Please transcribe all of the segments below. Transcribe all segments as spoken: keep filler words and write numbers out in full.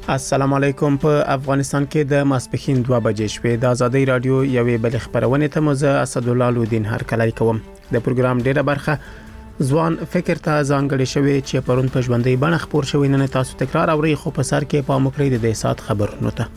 السلام علیکم. په افغانستان کې د ماسپښین دوه بجې شوې د ازادي رادیو یوې بل خبرونه ته مزه اسد الله لودین هر کله کوم. د پروګرام ډیره برخه ځوان فکر ته ځانګړې شوې چې پرون په ژوندۍ بڼه خبر شوې. نن تاسو تکرار اوري خو په سر کې په مکرې د سات خبرونه ته.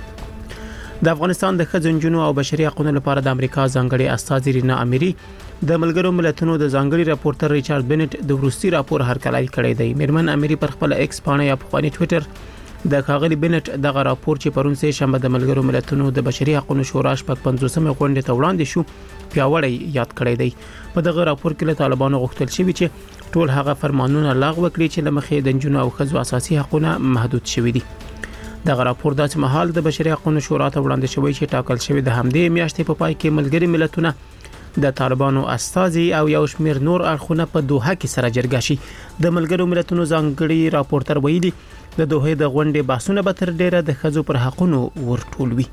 د افغانستان د خځنجونو او بشري حقوقو لپاره د امریکا ځانګړي استازي رینا اميري د ملګرو ملتونو د ځانګړي راپورټر ریچارډ بنټ د وروستي راپور هرکلی کړی دی. میرمن اميري پر خپل ایکس باندې یا په ټوئیټر د کاغلی بنټ دغه راپور چې پرون سه شنبه د ملګرو ملتونو د بشري حقوقو شورا شپږ پنځوسمه غونډه ته وړاندې شو پیاوړی یاد کړی دی. په دغه راپور کې له طالبانو غوښتل شوی چې ټول هغه فرمانونه لغوه کړي چې لمخې د جنونو او خځو اساسي حقوقونه محدود شوي دي. دغه راپور د مهال د بشري حقوقو شورا ته وړاندې شوی چې ټاکل شوی د همدې میاشتې په پای کې ملګري ملتونه د طالبانو استازي او یو شمیر نور اړخونه په دوحه کې سره جرګه شي. د ملګرو ملتونو ځانګړي راپورټر ویلي د دوحه د غونډې بحثونه به تر ډیره د خځو پر حقوقو ورټولوي.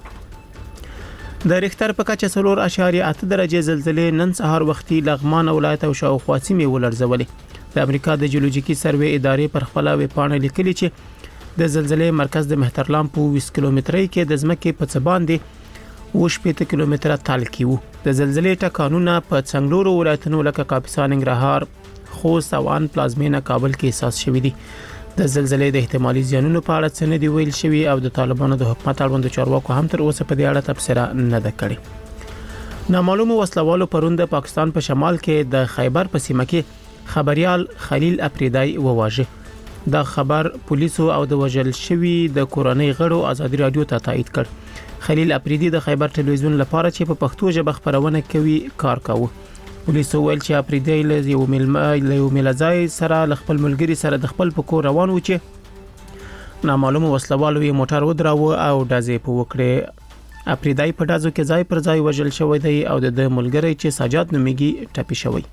د ریختر په کچه څلور اعشاریه اته درجه زلزلې نن سهار وختي لغمان ولایت او شاوخوا سیمې ولړزولې. د امریکا د جیولوژیکي سروې ادارې پر خپل ویب پاڼه لیکلي چې د زلزلې مرکز د مهترلام په بیست کیلومترۍ کې د ځمکې په څه باندې وشپېته کیلومتره تال کې وو. د زلزلې ټکانونه په څنګلورو ولایتونو لکه کاپیسا، ننګرهار، خوست او ان پلازمینه کابل کې احساس شوې دي. د زلزلې د احتمالي زیانونو په اړه څه نه دی ویل شوی او د طالبانو د حکومت اړوند چارواکو هم تر اوسه په دې اړه تبصره نه ده کړې. نامعلوم وسلوالو پرون د پاکستان په شمال کې د خیبر په سیمه کې خبريال خلیل اپریدای وواژه. دا خبر پولیسو او د وژل شوی د کورنۍ غړو ازادي رادیو ته تایید کړ. خلیل اپریدی د خیبر ټلویزیون لپاره چې په پښتو ژبه خبرونه کوي کار کاوه. پولیسو ویل چې اپریدی له یو ملما له یو ملځای سره ل خپل ملګری سره د خپل پکور روان و چې نامعلوم وسلوالو یې موټر ودراوه او دازې په وکړه. اپریدی په دازو کې ځای پر ځای وژل شوی دی او د ملګری چې سجاد نومیږي ټپي شوی.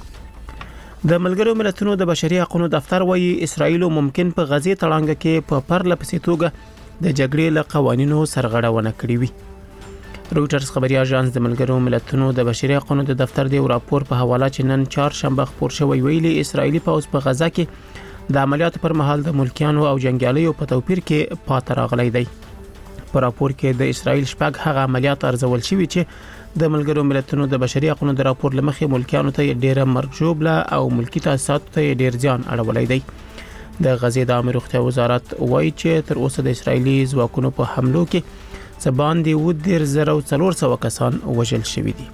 د ملګرو ملتونو د بشري حقوقو دفتر وايي اسرائیل ممکن په غزه تړانګه کې په پرله پسې توګه د جګړې له قوانینو سرغړونه کړې وي. رويټرز خبري اژانس د ملګرو ملتونو د بشري حقوقو د دفتر دی راپور په حواله چې نن چهارشنبه خبر شوی ویلي اسرائیلي پوځ په غزه کې د عملیاتو پر مهال د ملکیانو او جنگیالیو په توپیر کې پات راغلی دی. په راپور کې د اسرائیل شپږ هغه عملیات ارزول شوی چې د ملګرو ملتونو د بشري حقوقو د راپور لمخې ملکیانو ته ډیره مرجوبله او ملکی تاسیسات ته ډیر ځان اړولای دی. د غزې د عامه روغتیا وزارت وایي چې تر اوسه د اسرایلی ځواکونو په حملو کې څه باندې و ډیر زره او څلور سوه کسان وژل شوي دي.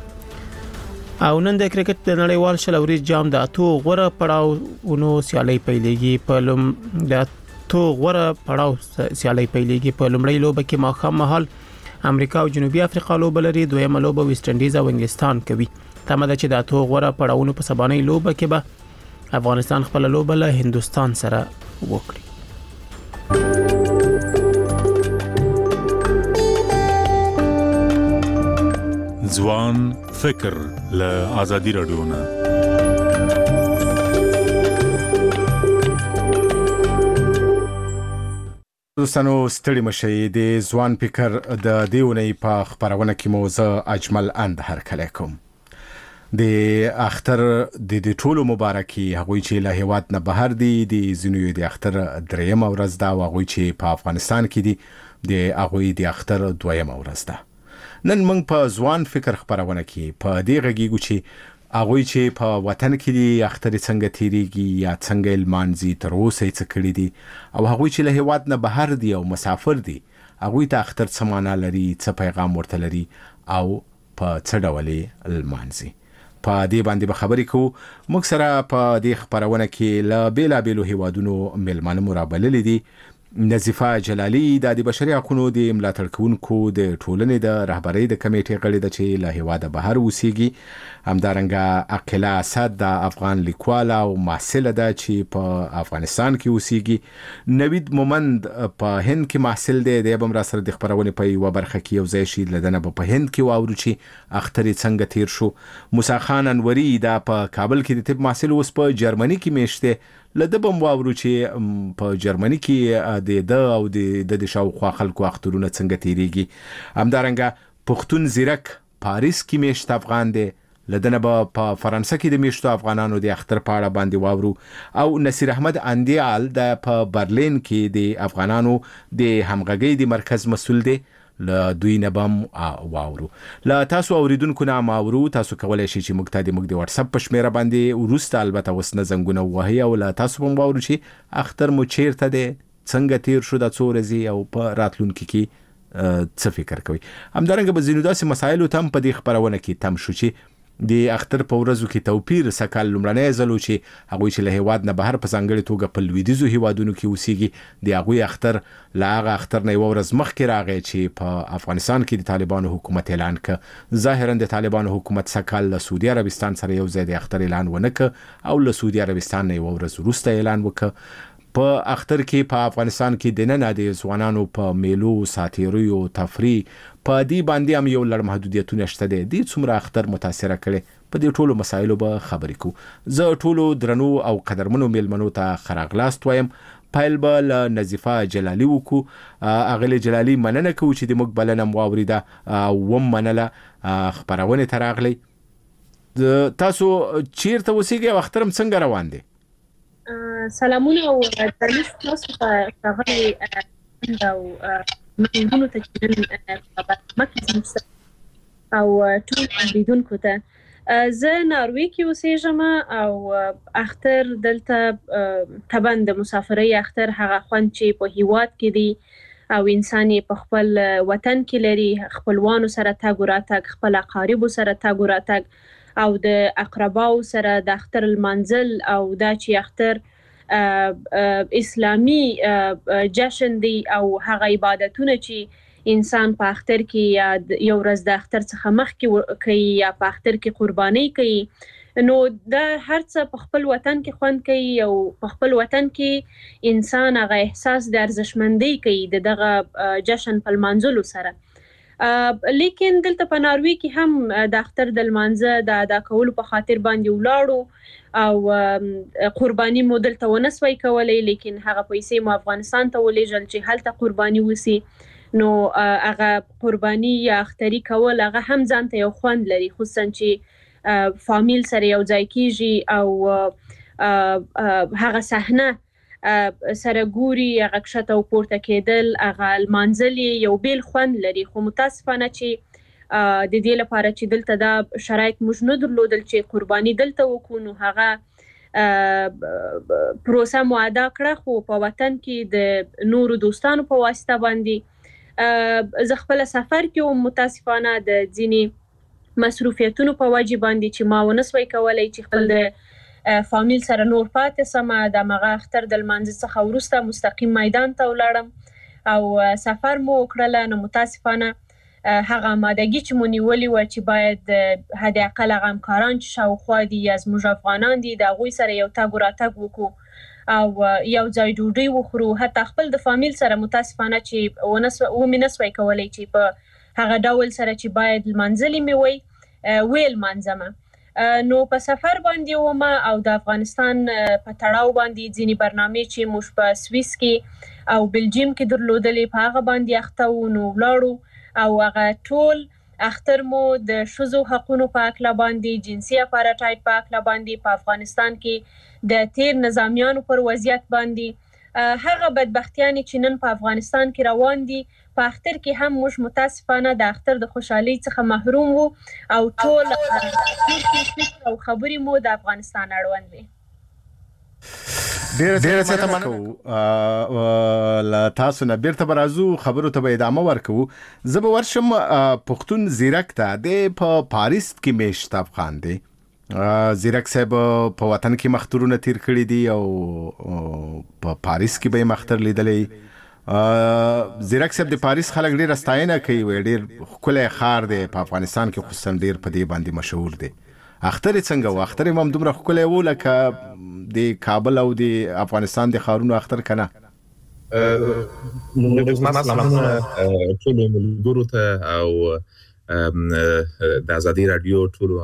او نن د کرکټ د نړیوال شل اوریز جام د اتو غوره پړاوونو سیالي پیلېږي. په لوم د اتو غوره پړاو سیالي پیلېږي. په لومړۍ لوبه کې ماښام مهال امریکا او جنوبي افریقا لوبه لري. دویمه لوبه ویسټ انډیز او انګلستان کوي. تمه ده چې د اتو غوره پړاوونو په سبانۍ لوبه کې به افغانستان خپل لوبه له هندستان سره وکړي. ځوان فکر له ازادي رادیو نه. دوستانو ستړي مشي د ځوان فکر د دیونې په خبرونه کې موزه اجمل اند هر کله کوم. د اختر د د ټولو مبارکي هغوی چې له هیواد نه بهر دي د زینوی د اختر دریم ورځ دا هغوی چې په افغانستان کې دي د هغوی د اختر دویم ورځ ده. نن موږ په ځوان فکر خبرونه کې په دې غږیږو چې هغوی چې په وطن کې دي اختر څنګه تیریږي یا څنګه لمانځي تر اوسه یې څه کړي دي او هغوی چې له هیواد نه بهر دي او مسافر دي هغوی ته اختر څه معنا لري، څه پیغام ورته لري او په څه ډول یې لمانځي. په دې باندې به خبرې کوو. موږ سره په دې خبرونه کې له بیلابیلو هیوادونو مېلمانه مو رابللي دي. نظیفه جلالي د بشري حقوقو د ملاتړ کوونکو د ټولنې د رهبرۍ د کمیټې غړي ده چې له هیواده بهر اوسېږي. همدارنګه عقیله اسد د افغان لیکواله او محصله ده چې په افغانستان کې اوسېږي. نوید مومند په هند کې محصل دی. د به را سره د خبرونې په یوه برخه کې یو ځای شي لدنه به په هند کې واورو چې اختر څنګه تیر شو. موسی خان انوري دا په کابل کې د طب محصل اوس په جرمني کې میشته. لده بم واورو چې په جرمني کې د د او د د شاوخوا خلکو اخترونه څنګه تیریږي. همدارنګه پښتون زیرک پاریس کې میشت افغان دی لدنه به په فرانسه کې د میشتو افغانانو د اختر په اړه باندې واورو او نصیر احمد اندیال د په برلین کې د افغانانو د همغږي د مرکز مسول دی له دوی نه بم واورو. له تاسو اوریدونکو نه ماورو تاسو کولای شئ چې موږ ته د موږ د واتس اپ په شمیره باندې ورسته البته وسنه زنګونه وهي او له تاسو هم واورو چې اختر مو چیرته دی، څنګه تیر شو د څو ورځې او په راتلونکي کې څه فکر کوي. همدارنګه به ځینو داسې مسایلو ته هم په دې خبرونه کې تم شو چې د اختر په ورځو کې توپیر سکل لومړنی ځل چې هغوی چې له هیواد نه بهر په ځانګړې توګه په لویدیځو هیوادونو کې اوسېږي د هغوی اختر له هغه اختر نه یوه ورځ مخکې راغی چې په افغانستان کې د طالبانو حکومت اعلان کړ. ظاهرا د طالبانو حکومت سکل له سعودي عربستان سره یو ځای د اختر اعلان ونه کړ او له سعودي عربستان نه یوه ورځ وروسته اعلان وکړ. په اختر کې په افغانستان کې د نن د ځوانانو په میلو ساتیریو تفریح په دې باندې هم یو لړ محدودیتونه شته دي. دې څومره اختر متاثر کړي په دې ټولو مسایلو به خبرې کوو. زه ټولو درنو او قدرمنو میلمنو ته خراغلاست وایم. پایل به له نظیفه جلالي وکړو. اغلی جلالي مننه کوو چې د موږ بلنه مو واورېده او هم منله خپرونې ته راغلی. تاسو چیرته اوسېږئ او اختر هم څنګه روان دی؟ سلامونه او درنښت تاسو ته ښاغلي او مننونو ته چې نن په برنامه کې زموږ او ټول اوریدونکو ته. زه ناروې کې اوسېږم او اختر دلته طبعا د مسافرۍ اختر هغه خوند چې په هیواد کې دی او انسان یې په خپل وطن کې لري، خپلوانو سره تګ و راتګ، خپل اقاربو سره تګ و راتګ او د اقرباو سره د اختر المنزل او دا چې اختر اسلامی جشن دی او هغه عبادتونه چې انسان په اختر کې یا یو ورځ د اختر څخه مخکې کوي یا په اختر کې قرباني کوي، نو دا هر څه په خپل وطن کې خوند کوي او په خپل وطن کې انسان هغه احساس د ارزښتمندۍ کوي د دغه جشن په لمانځلو سره. لیکن دلته په ناروې کې هم د اختر د لمانځه د ادا کولو په خاطر باندې ولاړو او قرباني مو دلته ونه سوی کولی، لیکن هغه پیسې مو افغانستان ته ولېږل چې هلته قرباني وسي. نو هغه قرباني یا اختري کول هغه هم ځان ته یو خوند لري، خصوصا چې فامیل سره یو ځای کېږي او هغه صحنه سره ګوري، هغه کښته او پورته کېدل، هغه لمانځل یو بیل خوند لري. خو متاسفانه چې د دې لپاره چې دلته دا شرایط موږ نه درلودل چې قرباني دلته وکړو، نو هغه پروسه مو ادا کړه. خو په وطن کې د نورو دوستانو په واسطه باندې زه خپله سفر کې وم، متاسفانه د ځینې مصروفیتونو په وجې باندې چې ما ونه سوی کولی چې خپل د فامیل سره نور پاتې سمه. د مغه اختر د لمانځه څخه وروسته مستقیم میدان ته ولاړم او سفر مو وکړله. نو متاسفانه هغه آمادګي چې مو نیولې وه چې باید حد اقل هغه همکاران چې شاوخوا دي یا زموږ افغانان دي د هغوی سره یو تګ و راتګ وکړو او یو ځای ډوډۍ وخورو. حتی خپل د فامیل سره متاسفانه چې ومې نه سوی کولی چې په هغه ډول سره چې باید لمانځلې مې وی ویې لمانځمه. نو په سفر باندې ومه او د افغانستان په تړاو باندې ځینې برنامې چې موږ په سویس کې او بلجیم کې درلودلې په هغه باندې اخته وو. نو ولاړو او هغه ټول اختر مو د ښځو حقونو په هکله باندې، جنسي اپارټایډ په هکله باندې، په افغانستان کې د تیر نظامیانو پر وضعیت باندې، هغه بدبختیانې چې نن په افغانستان کې روان دي، په اختر کې هم موږ متاسفانه د اختر د خوشحالۍ څخه محروم وو او ټول او خبرې مو د افغانستان اړوند وي. ډیره څه مننه کوو له تاسو نه. بیرته به راځو، خبرو ته به ادامه ورکوو. زه به ورشم پښتون زیرک ته. د په پاریس کې میشت افغان دی. زیرک صاحب په وطن کې مختورونه تیر کړي دي او په پاریس کې به یې مختر لیدلی. زیرک صاحب د پاریس خلک ډېره ستاینه کوي، وایي ډېر ښکلی ښار دی په افغانستان کې، خصوصا ډېر په دې باندې مشهور دی. اختر یې څنګه و؟ اختر یې هم دومره ښکلی و لکه د کابل او د افغانستان د ښارونو اختر که نه؟ سلامونه ټولو ملګرو ته او د ازادي راډیو ټولو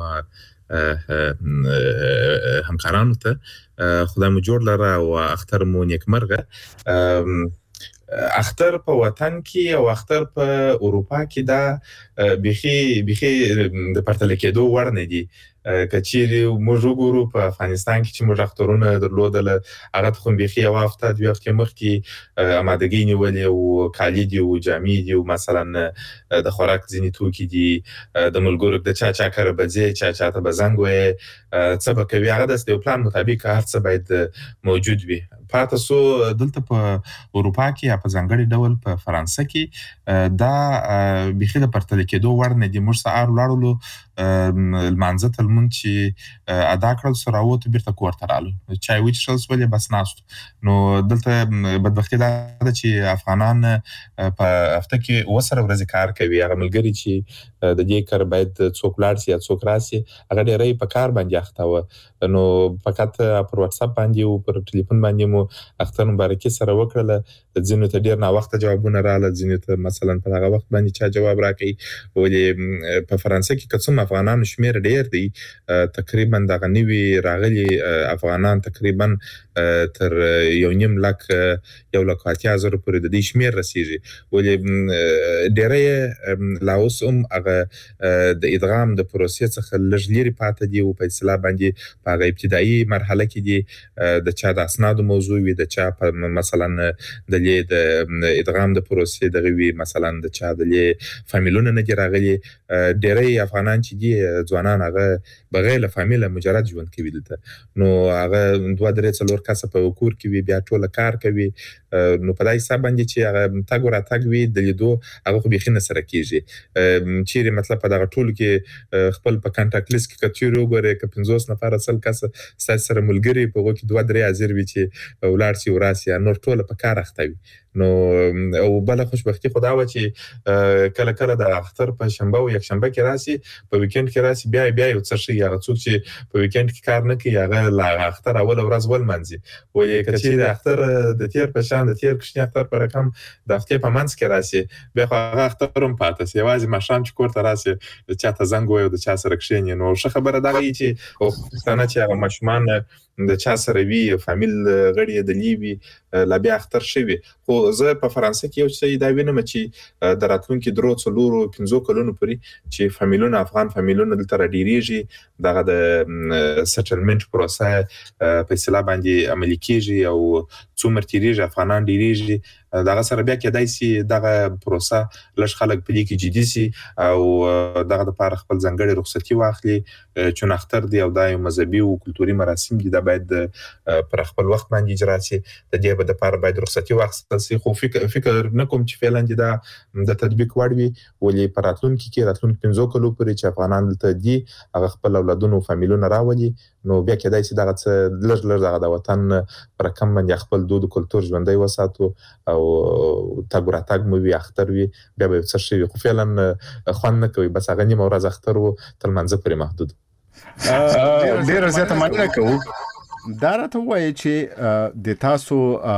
همکارانو ته. خدای مو جوړ لره او اختر مو نیکمرغه. اختر په وطن کې او اختر په اروپا کې دا بيخي بيخي د پرتل کېدو وړ نه دي. کچېری موږ وګورو په افغانستان کې چې موږ اخترونه درلودل هغه خو بيخي یو هفته دوه هفتې مخکې آمادګي نیولې او کالي دي او جامې دي او مثلا د خوراک ځینې توکي دي د ملګرو د چا چا کار بځي چا چا ته بزنګ وي څه به کوي هغه د پلان مطابق هر څه باید موجود وي. پاتې سو دلته په اروپا کې یا په ځانګړي ډول په فرانسه کې دا بيخي د پرتل کېدو وړ نه دي. موږ سهار ولاړو المانځه تلمون چې ادا کړل سره وته بیرته کور ته رالو چای وچښل سولې بس ناستو. نو دلته بدبختي دا ده چې افغانان په هفته کې وسره ورځې کار کوي. هغه ملګري چې د دې کار باید څوک لاړ شي یا څوک راسي هغه ډېرې په کار باندې اخته و. نو فقط پر واتس اپ باندې او پر ټلیفون باندې مو اختر مبارکي سره وکړله. ځینو ته ډېر نا وخت جوابونه رااله ځینو ته مثلا په هغه وخت باندې چا جواب راکړي. ولې په فرانسه کې کوم افغانان شمیر ډېر دی تقریبا دغه نوي راغلي افغانان تقریبا تر یو نیم لک یو لک اتیا زره پورې د دې شمیر رسیږي. ولې ډېرې لاوس هم هغه د ادغام د پروسې څخه لږ لري پاتې دي او په اصطلاح باندې په هغه ابتدایي مرحله کې دي د چا د اسناد موضوع وي د چا په مثلا د د ادغام د پروسې دغه وی مثلا د چا د فامیلونو نه راغلي. ډېرې افغانان چې دي ځوانان هغه بغیر له فامیله مجرد ژوند کوي دلته. نو هغه دوه درې څلور کسه په کور کې وي بیا ټول کار کوي. نو په دای حساب باندې چې هغه تاګ ور تاګ وي د لیدو هغه خو بيخي نه سره کیږي. چیرې مطلب په دغه ټول کې خپل په کانټاکټ لیست کې کچېرو غره ک پنځوس نفر اصل کسه ستاسو سره ملګری په وګ کې دوه درې حاضر وي چې ولار سي وراسي نور ټول په کار اخته وي. نو او بل خوشبختی خدا و چې کله کله د اختر په شنبه او یک شنبه کې راسي په ویکند کې راسي بیا بیا یو څه شي هغه څوک چې په ویکند کې کار نه کوي هغه لا اختر اول ورځ ول منځي. وایي چې د اختر د تیر په شان د تیر کښنی اختر پر رقم د هفته په منځ کې راسي بیا هغه اختر هم پاتې سي یوازې ماشام چې کور ته راسي د چا ته زنګ وي او د چا سره کښینی. نو ښه خبره دا وی چې او ستنه چې هغه ماشومان د چا سره وی فامیل غړي د لیوي لا بیا اختر شوی. خو زه په فرانسه کې یو څه دا وینم چې د راتلونکي درو څلورو پنځو کلونو پورې چې فامیلونه افغان فامیلونه دلته راډیریږي دغه د سټلمنت پروسه په اصطلاح باندې عملي کیږي او څومره تیریږي افغانان ډیریږي دغه سره بیا کېدای سي دغه پروسه لږ خلک په دې کې جدي سي او دغه د پاره خپل ځانګړي رخصتي واخلي چې اختر دی او د مذهبي او کلتوري مراسم دي دا باید پر خپل وخت باندې اجرا سي. د دې په لپاره باید رخصتي واخیستل سي. خو فکر فکر نه کوم چې فعلا دا د تطبیق وړ وي. ولې په راتلونکي کې راتلونکي پنځو کلو پورې چې افغانان دلته دي هغه خپل اولادونو فامیلونه راولي نو بیا کېدای سي دغه څه لږ لږ دغه د وطن پر کم باندې خپل دود او کلتور ژوندۍ وساتو او تاګ را تاګ مو وي اختر وي بیا به څه شي. خو فعلا خوان نه کوي بس هغه نیمه ورځ اختر وو تل منځ پرې محدود. ډېر زیاته مننه کوو. دا راته وایي چې د تاسو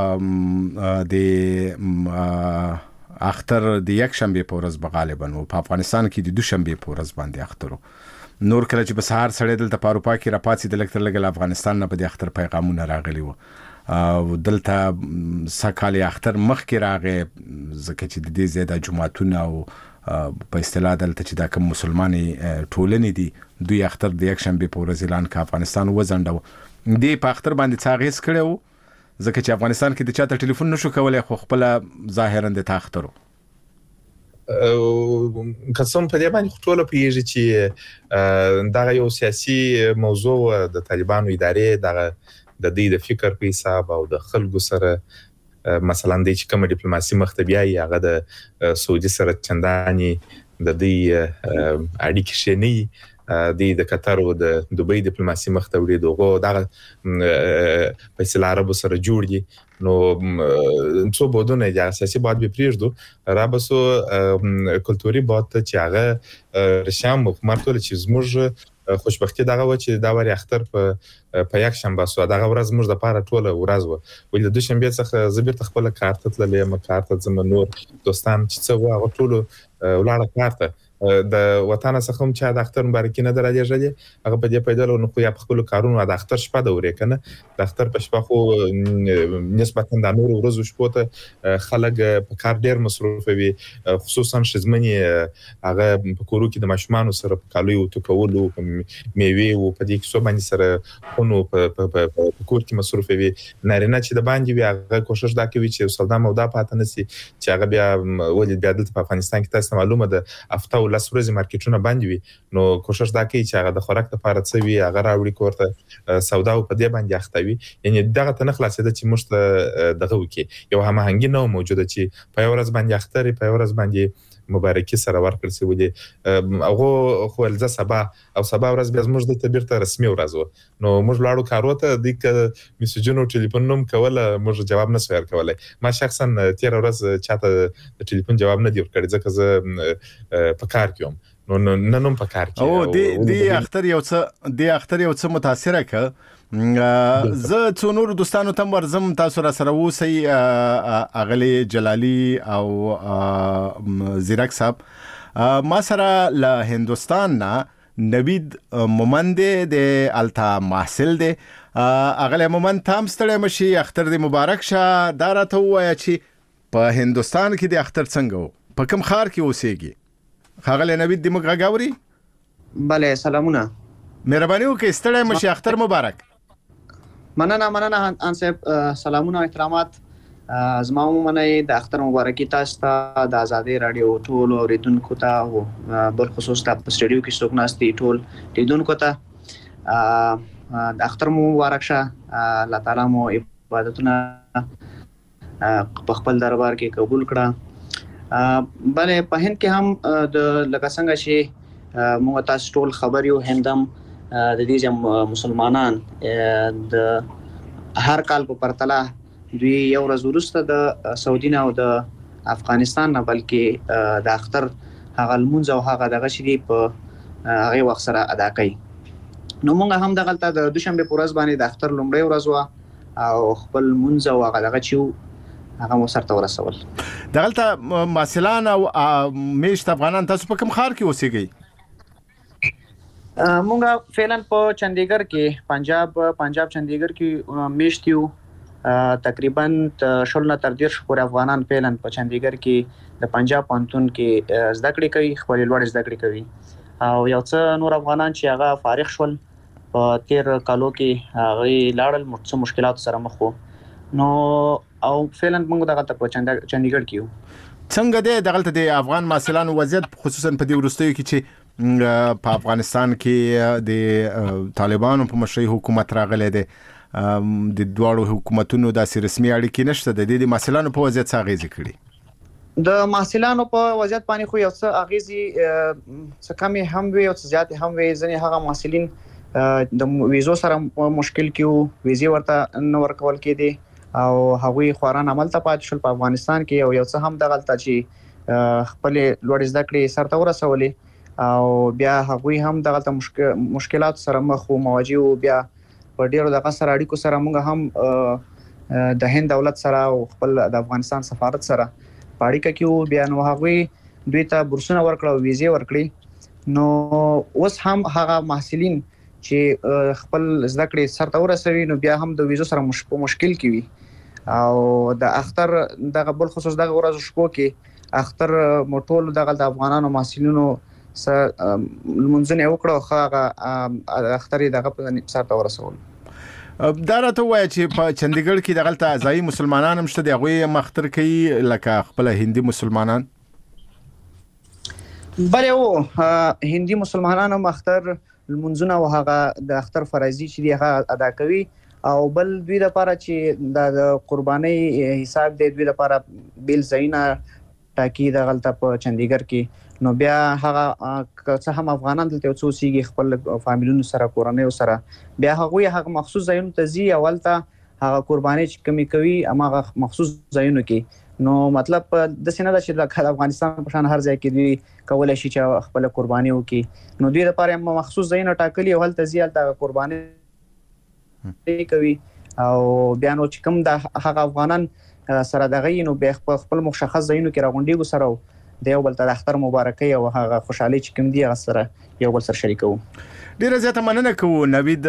د اختر د یک شنبه په ورځ غالبا او په افغانستان کې د دوشنبه په ورځ باندې اخترو. نور کله چې بسهار سړی دلته په اروپا کې را پاتې د لکتر لګل افغانستان نه په د اختر پیغامونه راغلي وو او دلته سکالي اختر مخ کې راغی ځکه چې د دې زیاده جمعهتون او په اصطلاح دلته چې دا کوم مسلمانې ټولنې دي دوی اختر د یک شنبه په ورځ اعلان کا افغانستان وزنډو. دې په اختر باندې څاغیس کړو ځکه چې افغانستان کې د چاته ټلیفون نشو کولای خو خپل ظاهرا د تاخترو قسم په دې باندې ټول پیږي چې دا یو سیاسي موضوع د طالبانو ادارې د د دې د فکر په حساب او د خلکو سره مثلا د چې کوم ډیپلوماسي مختبیای هغه د سعودي سره چنداني د دې اړیکې شنی د د قطر او د دوبۍ ډیپلوماسي مختبري دغه دغه په اصطلاح عربو سره جوړ دي. نو څو بودونه د سیاسي باد به پریږدو رابسو کلتوري باد چې هغه رشام حکومت ول چې زموږ خوشبختی دغه و چې دا وری اختر په په یک شنبه سو دغه ورځ موږ د پاره ټوله ورځ و ولې د دوشنبه څخه زبیر تخپل کارت تللې ما کارت زم نور دوستان چې څه و هغه ټوله ولاړه کارت د وطن څخه هم چې د اختر مبارکي نه درلېږلې هغه په دې پیدا نو خو یا په خپل کارونو د اختر شپه د ورې کنه د اختر په شپه خو نسبتا د نور ورځو شپو ته خلک په کار ډیر مصروف وي خصوصا شزمنی هغه په کورو کې د ماشومان سره په کالو او ټکولو میوه او په دې کې سو باندې سره خونو په کور کې مصروف وي نارینه چې د باندې وي هغه کوشش دا کوي چې سودا مودا پاتې نسی چې هغه بیا ولې بیا د افغانستان کې تاسو معلومه ده هفته ولس ورځې مارکیټونه باندې وي نو کوشش دا کوي چې هغه د خوراک لپاره څه وي هغه راوړي کوړه سودا په دې باندې اختوي یعنی دغه ته نه خلاصېده چې موږ دغه وکي یو هماهنګي نه موجوده چې په یو ورځ باندې اختر په یو ورځ باندې مبارکي سره ورکړل شي ودی هغه خو الزه سبا او سبا ورځ بیا موږ د تبیر ته رسمي ورځ نو موږ لاړو کارو ته د میسجونو ټلیفون نوم کوله موږ جواب نه سویر کولای ما شخصا تیر ورځ چاته د ټلیفون جواب نه دی ورکړی ځکه زه په کار کوم نو نن هم په کار کې او دی دی اختر یو څه دی اختر یو څه متاثره ک زه څو نور دوستانو تم ورزم تاسو را سره وسی اغلی جلالی او زیرک صاحب ما سره له هندستان نه نوید مومند د التا محصل دی اغلی مومند تام ستړی مشي اختر دی مبارک شه دا راته ووایه چې په هندستان کې د اختر څنګه په کوم ښار کې اوسېږي ښاغلی نوید دی موږ غاوري بله سلامونه مهرباني وکړئ ستړی مشي اختر مبارک مننه مننه ان صاحب سلامونه او احترامات زما ومنئ د اختر مبارکي تاسو ته د آزادۍ رادیو ټول اوریدونکو ته او بل خصوص ته په سټډیو کې څوک ناست دي ټول لیدونکو ته د اختر مبارک شه الله تعالی مو عبادتونه په خپل دربار کې قبول کړه بلې په هند کې هم د لکه څنګه چې موږ تاسو ټول خبر یو هندم د دې چې مسلمانان د هر کال په پرتله دوی یو ورځ وروسته د سعودي نه او د افغانستان نه بلکې د اختر هغه لمونځ او هغه دغه شی په هغه وخت سره ادا کوي نو موږ هم دغلته د دوشنبه په ورځ باندې د اختر لومړی ورځ و او خپل لمونځ او هغه دغه چې هغه مو سره ورسول دغلته ماسلان او میشت افغانان تاسو په کوم ښار کې اوسېږئ مونږه فعلا په چندیګر کې پنجاب پنجاب چندیګر کې میشت یو تقریبا شل نه تر ډیر شپږ افغانان فعلا په چندیګر کې د پنجاب پانتون کې زده کړې کوي خپل لوړ زده کړې کوي او یو څه نور افغانان چې هغه فارغ شول په تیر کالو کې هغه لاړل څه مشکلات سره مخ وو نو او فعلا موږ دغه په چندیګر کې یو څنګه دی دغلته د افغان ماسلانو وضعیت خصوصا په دې وروستیو کې چې په افغانستان کې د طالبانو په مشرۍ حکومت راغلی دی د دواړو حکومتونو داسې رسمي اړیکې نشته د دې د محصلانو په وضعیت څه اغیزې کړي د محصلانو په وضعیت باندې خو یو څه اغیزې څه کمې هم وي او څه زیاتې هم وي ځینې هغه محصلین د ویزو سره مشکل کې ویزې ورته نه ورکول کېدې او هغوی خواران عمل ته پاتې شول په افغانستان کې او یو څه هم دغلته چې خپل لوړ زده کړې سرته ورسولې او بیا هغوی هم دغه مشکلات سره مخ او مواجه او بیا په ډیرو دغه سره اړیکو سره موږ هم د هند دولت سره او خپل د افغانستان سفارت سره په اړیکه کې بیا نو هغوی دوی ته بورسونه ورکړه او ویزې ورکړي نو اوس هم هغه محصلین چې خپل زده کړې سرته ورسوي نو بیا هم د ویزو سره مشکل کوي او د اختر دغه بل خصوص دغه ورځ شپو کې اختر موټول دغه د افغانانو محصلینو س منځنه وکړو خو اختر دغه په سرته ورسول دا راته وایي چې په چندیګر کې دغلته ځایي مسلمانان هم شته دی هغوی مختر کوي لکه خپل هندي مسلمانان بله او هندي مسلمانان هم اختر لمونځونه او هغه د اختر فرایضي چې دی هغه ادا کوي او بل دوی لپاره چې د قرباني حساب دی دوی لپاره بیل ځایونه ټاکي دغلته په چندیګر کې نو بیا هغه څه هم افغانان دلته یو څو سیږي خپل فامیلونو سره کورنۍ سره بیا هغوی هغه مخصوص ځایونو ته ځي اول ته هغه قرباني چې کمی کوي هغه مخصوص ځایونو کې نو مطلب د سینه د چې د افغانستان په شان هر ځای کې دوی کولای شي چې خپل قرباني وکړي نو دوی لپاره مخصوص ځایونه ټاکلي او هلته ځي هلته قرباني کوي او بیا نو چې کوم د هغه افغانان سره دغه نو بیا خپل مشخص ځایونو کې راغونډيږي سره د یو بل ته د اختر مبارکي او هغه خوشحالي چې کوم دی هغه سره یو بل سره شریکو. ډیره زیاته مننه کوو نوید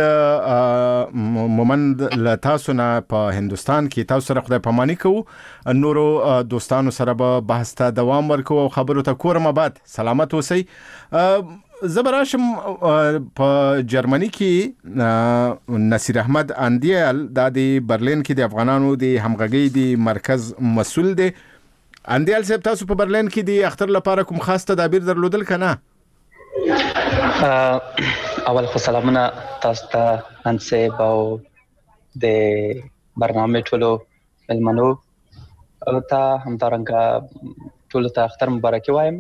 مومند له تاسو نه په هندستان کې. تاسو سره خدای پاماني کوو. نورو دوستانو سره به بحث ته دوام ورکو او خبرو ته کورم آباد. سلامت اوسئ. زبراشم په جرمني کې نصیر احمد اندیال د برلین کې د افغانانو د همغږي د مرکز مسؤل دی. اندیال صاحب تاسو په برلین کې د اختر لپاره کوم خاص تدابیر درلودل کنه؟ اول خو سلامونه تاسو ته انصب او د برنامه ټولو ملمنو او ته همدارنګه ټولو ته اختر مبارکي وایم.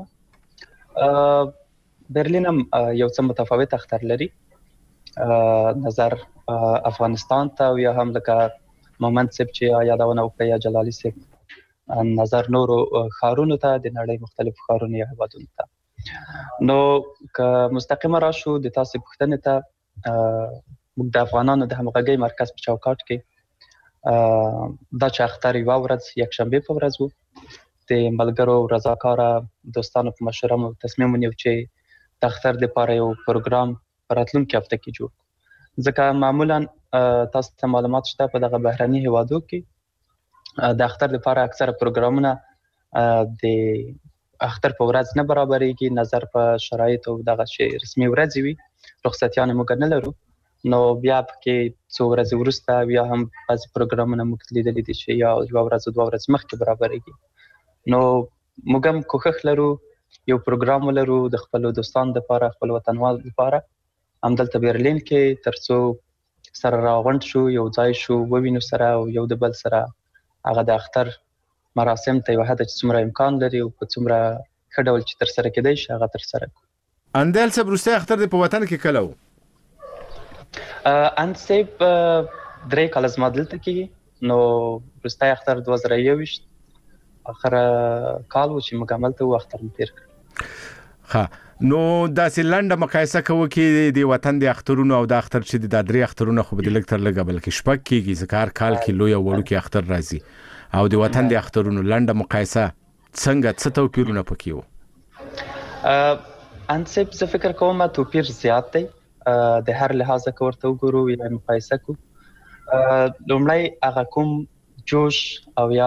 برلین هم یو څه متفاوت اختر لري نظر افغانستان ته او یا هم لکه مومند صاحب چې یادونه وکړه یا جلالي صاحب نظر نورو ښارونو ته د نړۍ مختلف ښارونو یا هیوادونو ته. نو که مستقیمه راشو د تاسو پوښتنې ته موږ د افغانانو د همغږۍ مرکز په چوکاټ کې دا چې اختر یوه ورځ یکشنبې په ورځ و د ملګرو رضاکاره دوستانو په مشوره مو تصمیم ونیو چې د اختر لپاره یو پروګرام په راتلونکي هفته کې جوړ. ځکه معمولا تاسو ته معلومات شته په دغه بهرني هیوادو کې د اختر لپاره اکثره پروګرامونه د اختر په ورځ نه برابرېږي نظر په شرایط او دغه چې رسمي ورځې وي رخصتیانې موږ نه لرو. نو بیا پکې څو ورځې وروسته بیا هم بعضې پروګرامونه موږ لیدلي دي چې یا یوه ورځ دوه ورځې مخکې برابرېږي. نو موږ هم کوښښ لرو یو پروګرام ولرو د خپلو دوستانو لپاره خپل وطنوال لپاره همدلته برلین کې ترڅو سره راغونډ شو یو ځای شو ووینو سره او یو د بل سره هغه د اختر مراسم ته یو حد چې څومره امکان لري او په څومره ښه ډول چې ترسره کېدی شي هغه ترسره کړو. اندیال صاحب وروستی اختر دی په وطن کې کله و؟ اند صاحب درې کاله زما دلته کېږي. نو وروستی اختر دوه زره یوویشت اخر کال و چې موږ هملته و اختر مو تېر کړ. ښه نو داسې لنډه مقایسه کوو کې د وطن د اخترونو او د اختر چې د درې اخترونو خو به د لږ تر لږه بلکې شپږ کېږي ځکه هر کال کې لوی او وړوکی اختر راځي او د وطن د اخترونو لنډه مقایسه څنګه څه توپیرونه پکې وو؟ انصب زه فکر کوم توپیر زیات دی د هر لحاظه که ورته وګورو یا مقایسه کو. لومړی هغه کوم جوش او یا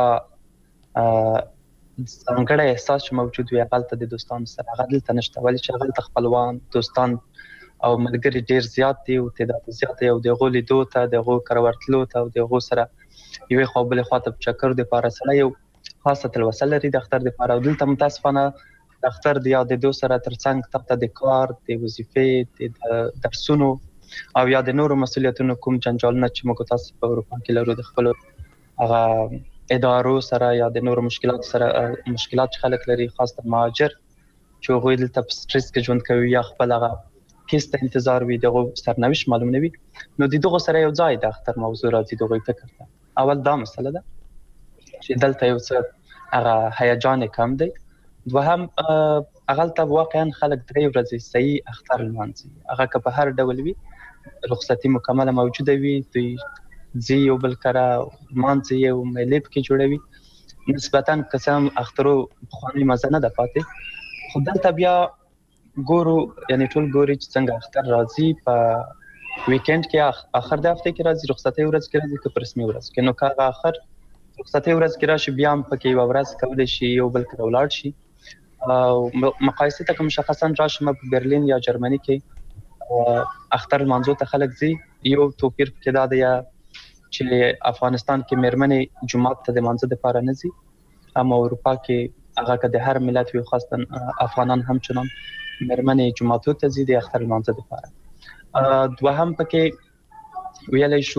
ځانګړی احساس چې موجود وي هغلته د دوستانو سره هغه دلته نشته ولې چې هغلته خپلوان دوستان او ملګري ډېر زیات دي او تعداد زیات دی او د هغو لیدو ته د هغو کره ورتلو ته او د هغو سره یوې خوا بلې خوا ته په چکر دپاره سره یو خاصه تلوسه لري د اختر دپاره او دلته متاسفانه د اختر د یادېدو سره ترڅنګ تاته د کار د وظیفې د درسونو او یا د نورو مسؤلیتونو کوم جنجالونه چې موږ تاسو په اروپا کې لرو د خپلو هغه ادارو سره یا د نورو مشکلات سره مشکلات چې خلک لري خاص د مهاجر چې هغوی دلته په سټرس کې ژوند کوي یا خپل هغه کیس ته انتظار وي دغه سرنوشت معلوم نه وي نو د دغه سره یو ځای د اختر موضوع راځي دغه فکر ته. اول دا مسله ده چې دلته یو څه هغه هیجان کم دی. دوهم هغلته واقعا خلک درې ورځې صحیح اختر لمانځي هغه که په هر ډول وي رخصتي مکمله موجوده وي دوی زی یو بل کره مانځي یو میلې پکې جوړوي نسبتا که څه هم اخترو پخوانۍ مزه نه ده پاتې خو دلته بیا ګورو یعنې ټول ګوري چې څنګه اختر راځي په ویکینډ کې اخر د هفتې کې راځي رخصتۍ ورځ کې راځي که په رسمي ورځ کې نو که هغه اخر رخصتۍ ورځ کې راشي بیا هم پکې یوه ورځ کولی شي یو بل کره ولاړ شي. مقایسې ته که مشخصا راشم په برلین یا جرمني کې اختر لمانځو ته خلک ځي یو توپیر پکې دا دی یا چې افغانستان کې میرمنې جومات ته د لمانځه دپاره نه ځي اما اروپا کې هغه که د هر ملت وي خاصتا افغانان همچنان میرمنې جوماتو ته ځي د اختر لمانځه دپاره. دوهم پکې ویلی شو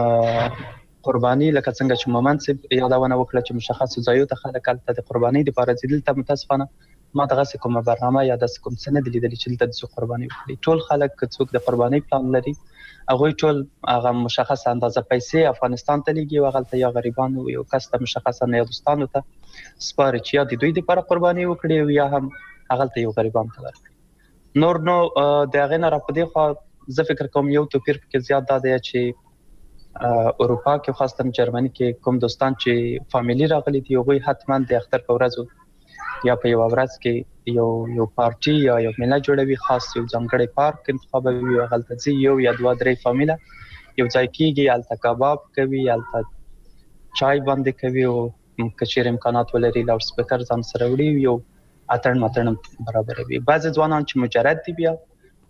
قرباني لکه څنګه چې مومند صاحب یادونه وکړه چې مشخصو ځایو ته خلک هلته د قربانۍ دپاره ځي دلته متاسفانه ما دغسې کومه برنامه یا داسې کوم څه نه دي لیدلي چې دلته داسې قرباني وکړي. ټول خلک که څوک د قربانۍ پلان لري هغوی ټول هغه مشخصه اندازه پیسې افغانستان ته لیږي او هغلته یا غریبانو یو کس ته مشخصه یا دوستانو ته سپاري چې یا د دوی دپاره قرباني وکړي او یا هم هغلته یو غریبان ته ورکړي. نور نو د هغې نه را په دې خوا زه فکر کوم یو توپیر پکې زیات دا دی چې اروپا کې خاصتا جرمني کې کوم دوستان چې فامیلي راغلي دي هغوی حتما د اختر په ورځو یا په یو ورځ کې یو یو پارټي یا یو میله جوړوي خاص یو ځانګړی پارک انتخابوي او هلته ځي یو یا دوه درې فامیله یو ځای کېږي هلته کباب کوي هلته چای باندې کوي او کچېر امکانات ولري لاوډ سپیکر ځان سره وړي یو اتن متن برابروي. بعض ځوانان چې مجرد دي بیا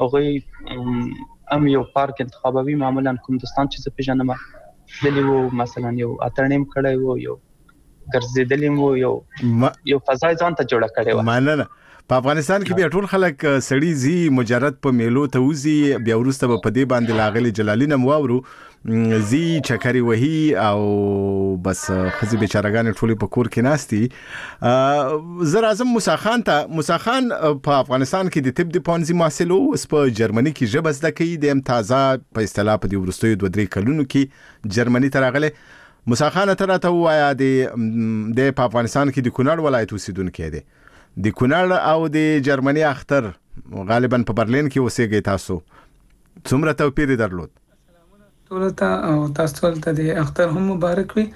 هغه هم یو پارک انتخابوي معمولا کوم دوستان چې زه پیژنم دلی وو مثلا یو اترنیم کړی وو یو ګرځېدلی وو یو ما... یو فضا ځان ته جوړه کړې و. مننه. په افغانستان کې بیا ټول خلک سړی زی مجرد په میلو ته وزي بیا ورسته په دې باندې لاغلي جلالین مواورو زی چکري وهي او بس خزي بیچارهګان ټولې په کور کې ناشتي. زر اعظم موسی خان ته موسی خان په افغانستان کې د طب د پونځي محصلو اوس په جرمني کې ژبه زده کوي د تازه په اصطلاح په دې ورستوي دوه درې کلونو کې جرمني ته راغله. موسی خان ته راته وایا د د په افغانستان کې د کونړ ولایت اوسیدونکو دی د کونړ او د جرمني اختر غالبا په برلین کې اوسېږي تاسو څومره توپیر درلود؟ ټول ته او تاسو ته د اختر هم مبارک وي.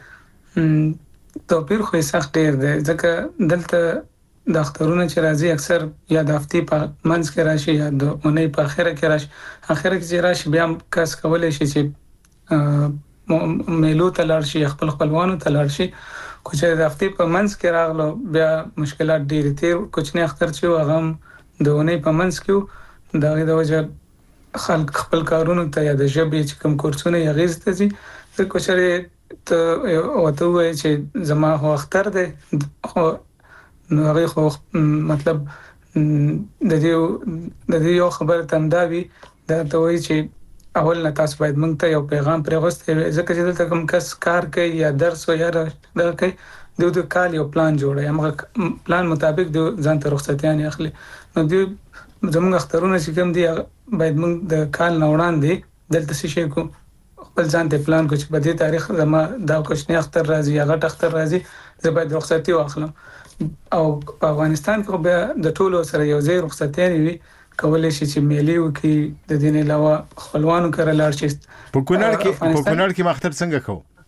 توپیر خو سخت ډیر دی ځکه دلته د اخترونه چې راځي اکثر یا د هفتې په منځ کې راشي یا د اونۍ په اخره کې راشي اخره کې چې راشي بیا کس کولای شي چې میلو ته لاړ شي خپل خپلوانو ته لاړ شي. خو چې د هفتې په منځ کې راغلو بیا مشکلات ډېر تیر کوچنی اختر چې هغه د اونۍ په منځ کې د هغې د وجه خلک خپل کارونو ته یا د ژبې چې کوم کورسونه یې اغېز ته ځي ځکه چېرې ته ورته ووایې چې زما خو اختر دی خو نو هغې خو مطلب د دې د دې یو خبره ته همدا وي دا ته وایي چې اول نه تاسو باید موږ ته یو پیغام پرېغوستی وي ځکه چې دلته کوم کس کار کوي یا درس یا دغه کوي د د کال یو پلان جوړوي همغه پلان مطابق د ځان ته رخصتیانې اخلي. نو دوی زموږ اخترونه چې کوم دي باید موږ د کال نه وړاندې دلته څه شی کوو خپل ځان ته پلان کوو چې په دې تاریخ زما دا کوچنی اختر راځي یا غټ اختر راځي زه باید رخصتي واخلم. او په افغانستان کې بیا د ټولو سره یو ځای رخصتیانې وي کولای شي چې میلې وکړي د دې نه علاوه خپلوانو کړه لاړ شي. په کونړ کې په کونړ کې اختر څنګه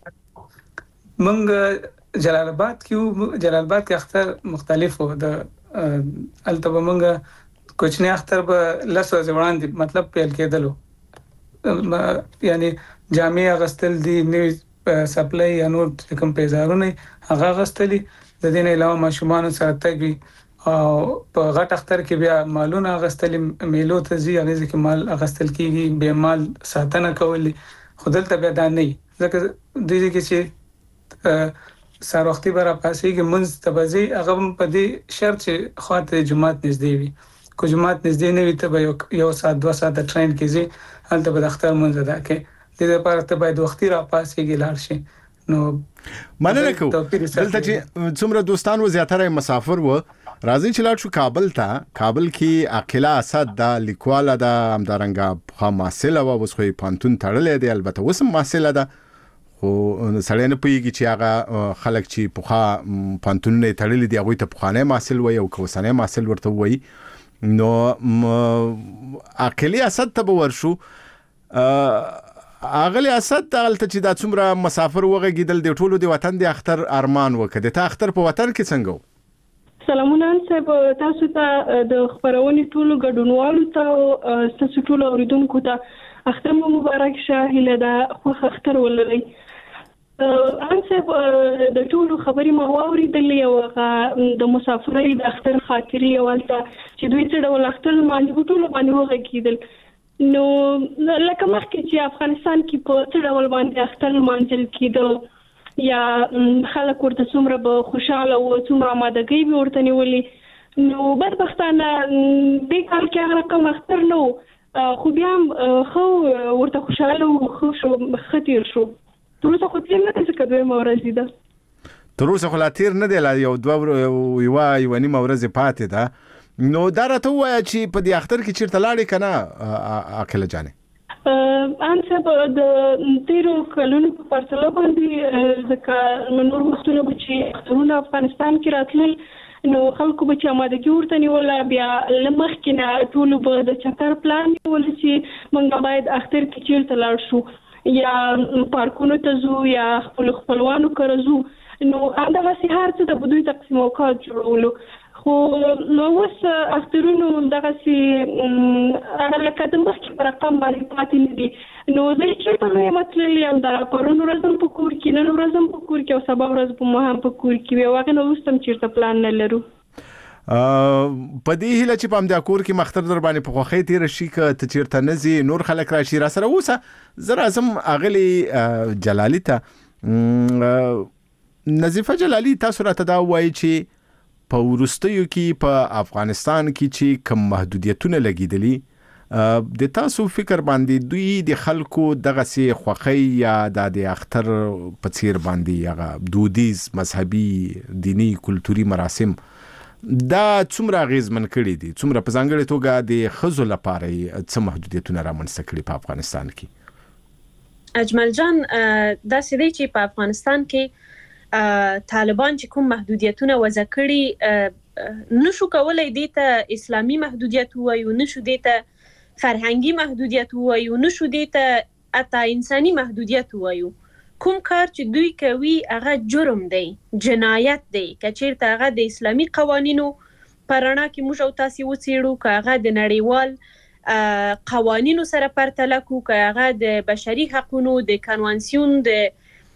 کوو؟ موږ جلال آباد کې جلال آباد کې اختر مختلف وو د البته موږ کوچنی اختر به لاسو ځوړاندې مطلب پیل کېدلو یعنی جامع غستل دي نو سپلای یا نور کوم پیزارونه هغه غستلی د دې نه علاوه ماشومان سره تګي او په غټ اختر کې بیا مالونه غستل میلو ته زی هغه ځکه مال غستل کیږي به مال ساتنه کولی خودل ته بیا دا نه ځکه د دې کې چې سار وختي برا پاسېږي منځ تبزي هغه په دې شرط چې خاطر جمعات نږدې وي کو جمعات نږدې نه وي ته یو ساعت دوه ساعت ټرین کې زی هلته به اختر منځ ادا کې د دې لپاره ته باید وختي را پاسېږي لاړ شي. نو مننه کوم دلته چې څومره دوستان و زیاتره مسافر و راځي چې لاړ شو کابل ته. کابل کې عاقله اسد د لیکواله د همدارنګه خو محصله و اوس خو پانتون تړلې دی البته اوس محصله ده خو سړی نه پوهېږي چې هغه خلک چې پخوا پانتونونه یې تړلي دي هغوی ته پخوانی محصل وایي او که اوسنی محصل ورته وایي. نو عاقلې اسد ته به ورشو. اغلی اسد دلته چې دا څومره مسافر وغږیدل د ټولو د وطن د اختر ارمان وکړه د اختر په وطن کې څنګه و؟ سلامونه صاحب تاسو ته د خبرونې ټولو ګډونوالو ته تاسو ټولو اوریدونکو ته اختر مبارک شه هیله ده خو اختر ولري. ان صاحب د ټولو خبرې ما واوریدلې او د مسافرۍ د اختر خاطرې ولته چې دوی څه ډول اختر باندې ټولو باندې وغږیدل. نو لکه مخکې چې افغانستان کې په څه ډول باندې اختر لمانځل کېده یا خلک ورته څومره به خوشحاله وو څومره آمادګۍ به ورته نیولې نو بدبختانه دې کال کې هغه رقم اختر نه و خو بیا هم ښه ورته خوشحاله وو ښه شو ښه تېر شو. تر اوسه خو تېر نه دی ځکه دویمه ورځ ده تر اوسه خو لا تېر نه دی لا یو دوه یوه یوه نیمه ورځې پاتې ده. نو دا راته ووایه چې په دې اختر کې چېرته لاړې که نه عاقله جانې؟ ان صاحب د تیرو کلونو په پرتله باندې ځکه نور وختونه به چې اخترونه افغانستان کې راتلل نو خلکو به چې آمادګي ورته نیوله بیا له مخکې نه ټولو به د چکر پلان نیوله چې موږ باید اختر کې چېرته لاړ شو یا پارکونو ته ځو یا خپلو خپلوانو کره ځو نو همدغسې هر څه ته به دوی تقسیم اوقات جوړولو. خو نو اوس اخترونو دغه سي هغه لکه د مخکې په رقم باندې پاتې نه دي نو زه چې په نوې مطلب یم د پرون ورځ په کور کې نن ورځ په کور کې او سبا ورځ په مهم په کور کې وي واغې نو اوس هم چیرته پلان نه لرو په دې هله چې په همدا کور کې مختر در باندې په خوخې تیر شي ک ته چیرته نزي نور خلک راشي را سره اوسه زه اعظم اغلی جلالی ته نظیفه جلالی تاسو راته دا وایي چې په ورستیو کې په افغانستان کې چې کوم محدودیتونه لګیدلي د تاسو فکر باندې دوی د خلکو دغه سي خوخی یا د اختر په څیر باندې هغه دودیز مذهبي دینی کلتوري مراسم دا څومره غیزمن کړي دي څومره په ځانګړي توګه د خزو لپاره څه محدودیتونه رامنځته کړي په افغانستان کې اجمل جان دا سړي چې په افغانستان کې طالبان چې کوم محدودیتونه وضع کړي نشو کولای دي ته اسلامي محدودیت وایو نشو دي ته فرهنګي محدودیت وایو نشو دي ته اته انساني محدودیت وایو کوم کار چې دوی کوي هغه جرم دی جنایت دی کچیرته هغه د اسلامي قوانینو پرانا کې موږ او تاسو وڅېړو کاغه د نړیوال قوانینو سره پرتله کو کاغه د بشري حقوقو د کنوانسیون د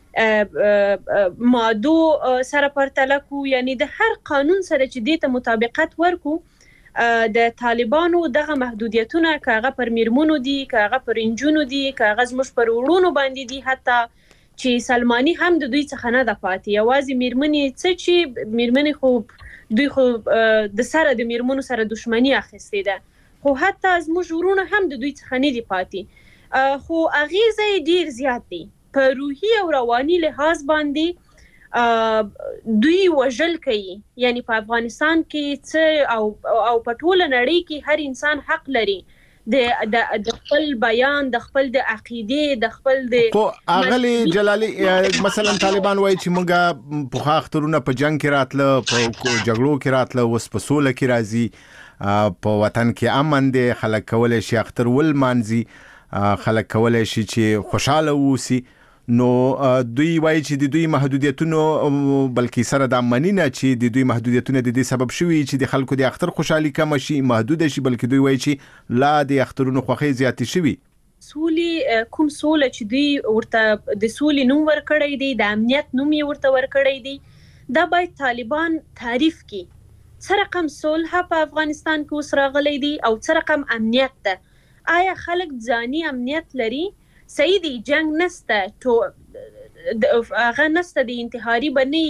مادو سره پرتله کو یعنی د هر قانون سره چې دیته مطابقت ورکو د طالبانو دغه محدودیتونه کاغه پر میرمنو دي کاغه پر انجونو دي کاغه مش پر وړونو باندې دي حتی چې سلمانی هم د دوی څخه نه د پاتې یوازې میرمنې څه چې میرمنې خو دوی خو د سره د میرمنو سره دښمنی اخیستې ده خو حتی از موږ ورونه هم د دوی څخه نه دي پاتې خو اغیزه ډیر زیات دي په روحي او رواني لحاظ باندې دوی وژل کوي یعنی په افغانستان کې څه او او په ټوله نړۍ کې هر انسان حق لري د د خپل بیان د خپل د عقیده د خپل د خو اغلی جلالی مثلا طالبان وایي چې موږ په اخترونه په جنگ کې راتله په جګړو کې راتله اوس په سوله کې راځي په وطن کې امن دی خلک کولای شي اختر ول مانځي خلک کولای شي چې خوشاله ووسی نو دوی وایي چې د دوی محدودیتونو بلکې سره د امنینه چې د دوی محدودیتونه د دې سبب شوي چې د خلکو د اختر خوشحالي کم شي محدود شي بلکې دوی وایي چې لا د اخترونو خوخي زیاتې شوي سولي کوم سوله چې دوی ورته د سولي نوم ورکړی دی د امنیت نوم یې ورته ورکړی دی دا باید طالبان تعریف کړي څه رقم صلح په افغانستان کې اوس راغلی دی او څه رقم امنیت ده آیا خلک ځاني امنیت لري سیدی جنگ نسته تو هغه نسته د انتحاري بنی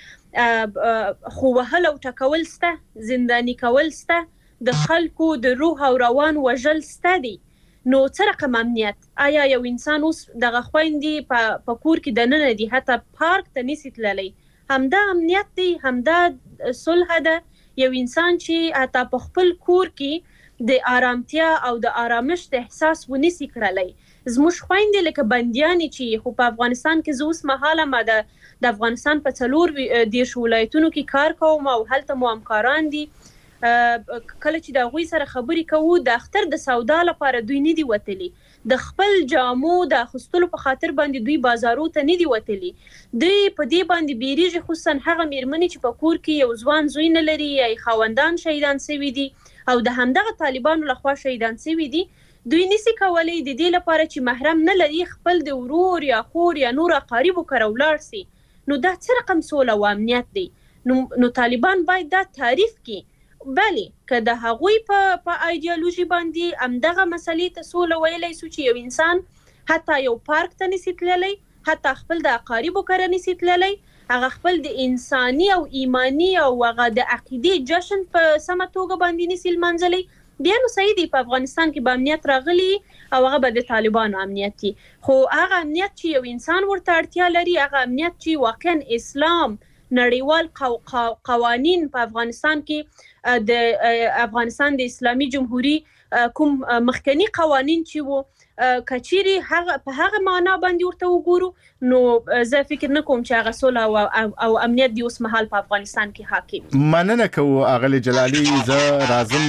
خو وهل او ټکول سته زندانی کول سته د خلکو د روح او روان وژل سته دي نو څه رقم امنیت آیا یو انسان اوس دغه خويندې په کور کې د نن دي حتی پارک ته نسی تللی همدا امنیت دی همدا صلح ده یو انسان چې حتی په خپل کور کې د آرامتیا او د آرامش د احساس ونسی کړلی زموږ خويندې لکه بنديانې چې خو په افغانستان کې زه اوس مهاله ما د د افغانستان په څلور دیرش ولایتونو کې کار کوم او هلته مو همکاران دي کله چې د غوي سره خبرې کوو د اختر د سودا لپاره دوی نه دی وتلی د خپل جامو د خستلو په خاطر باندې دوی بازارو ته نه دی وتلی دوی په دې باندې بیریږي خصوصا هغه میرمنې چې په کور کې یو ځوان زوی نه لري یا خاوندان شهیدان شوي دي او د همدغه طالبانو لخوا شهیدان شوي دي دوی نسی کولای د دې لپاره چې محرم نه لري خپل د ورور یا خور یا نور قریبو کړه ولاړ سي نو دا څه رقم سوله او امنیت دی نو نو طالبان باید دا تعریف کړي بله که د هغوی په په ایدئولوژي باندې همدغه مسلې ته سوله ویلی سو چې یو انسان حتی یو پارک ته نسی تللی حتی خپل د قریبو کړه نسی تللی هغه خپل د انساني او ایمانی او هغه د عقیدې جشن په سمه توګه باندې نسی لمانځلی بیا نو صحیح دی په افغانستان کې به امنیت راغلی او هغه به د طالبانو امنیت دی خو هغه امنیت چې یو انسان ورته اړتیا لري هغه امنیت چې واقعا اسلام نړیوال قو قوانین په افغانستان کې د افغانستان د اسلامي جمهوریت کوم مخکنی قوانین چې وو کچيري هغه په هغه معنا باندې ورته وګورو نو زه فکر نکوم چې هغه صلح او, او امنیت دی اوس مهال په افغانستان کې حاکم مننه کوم اغلی جلالی ز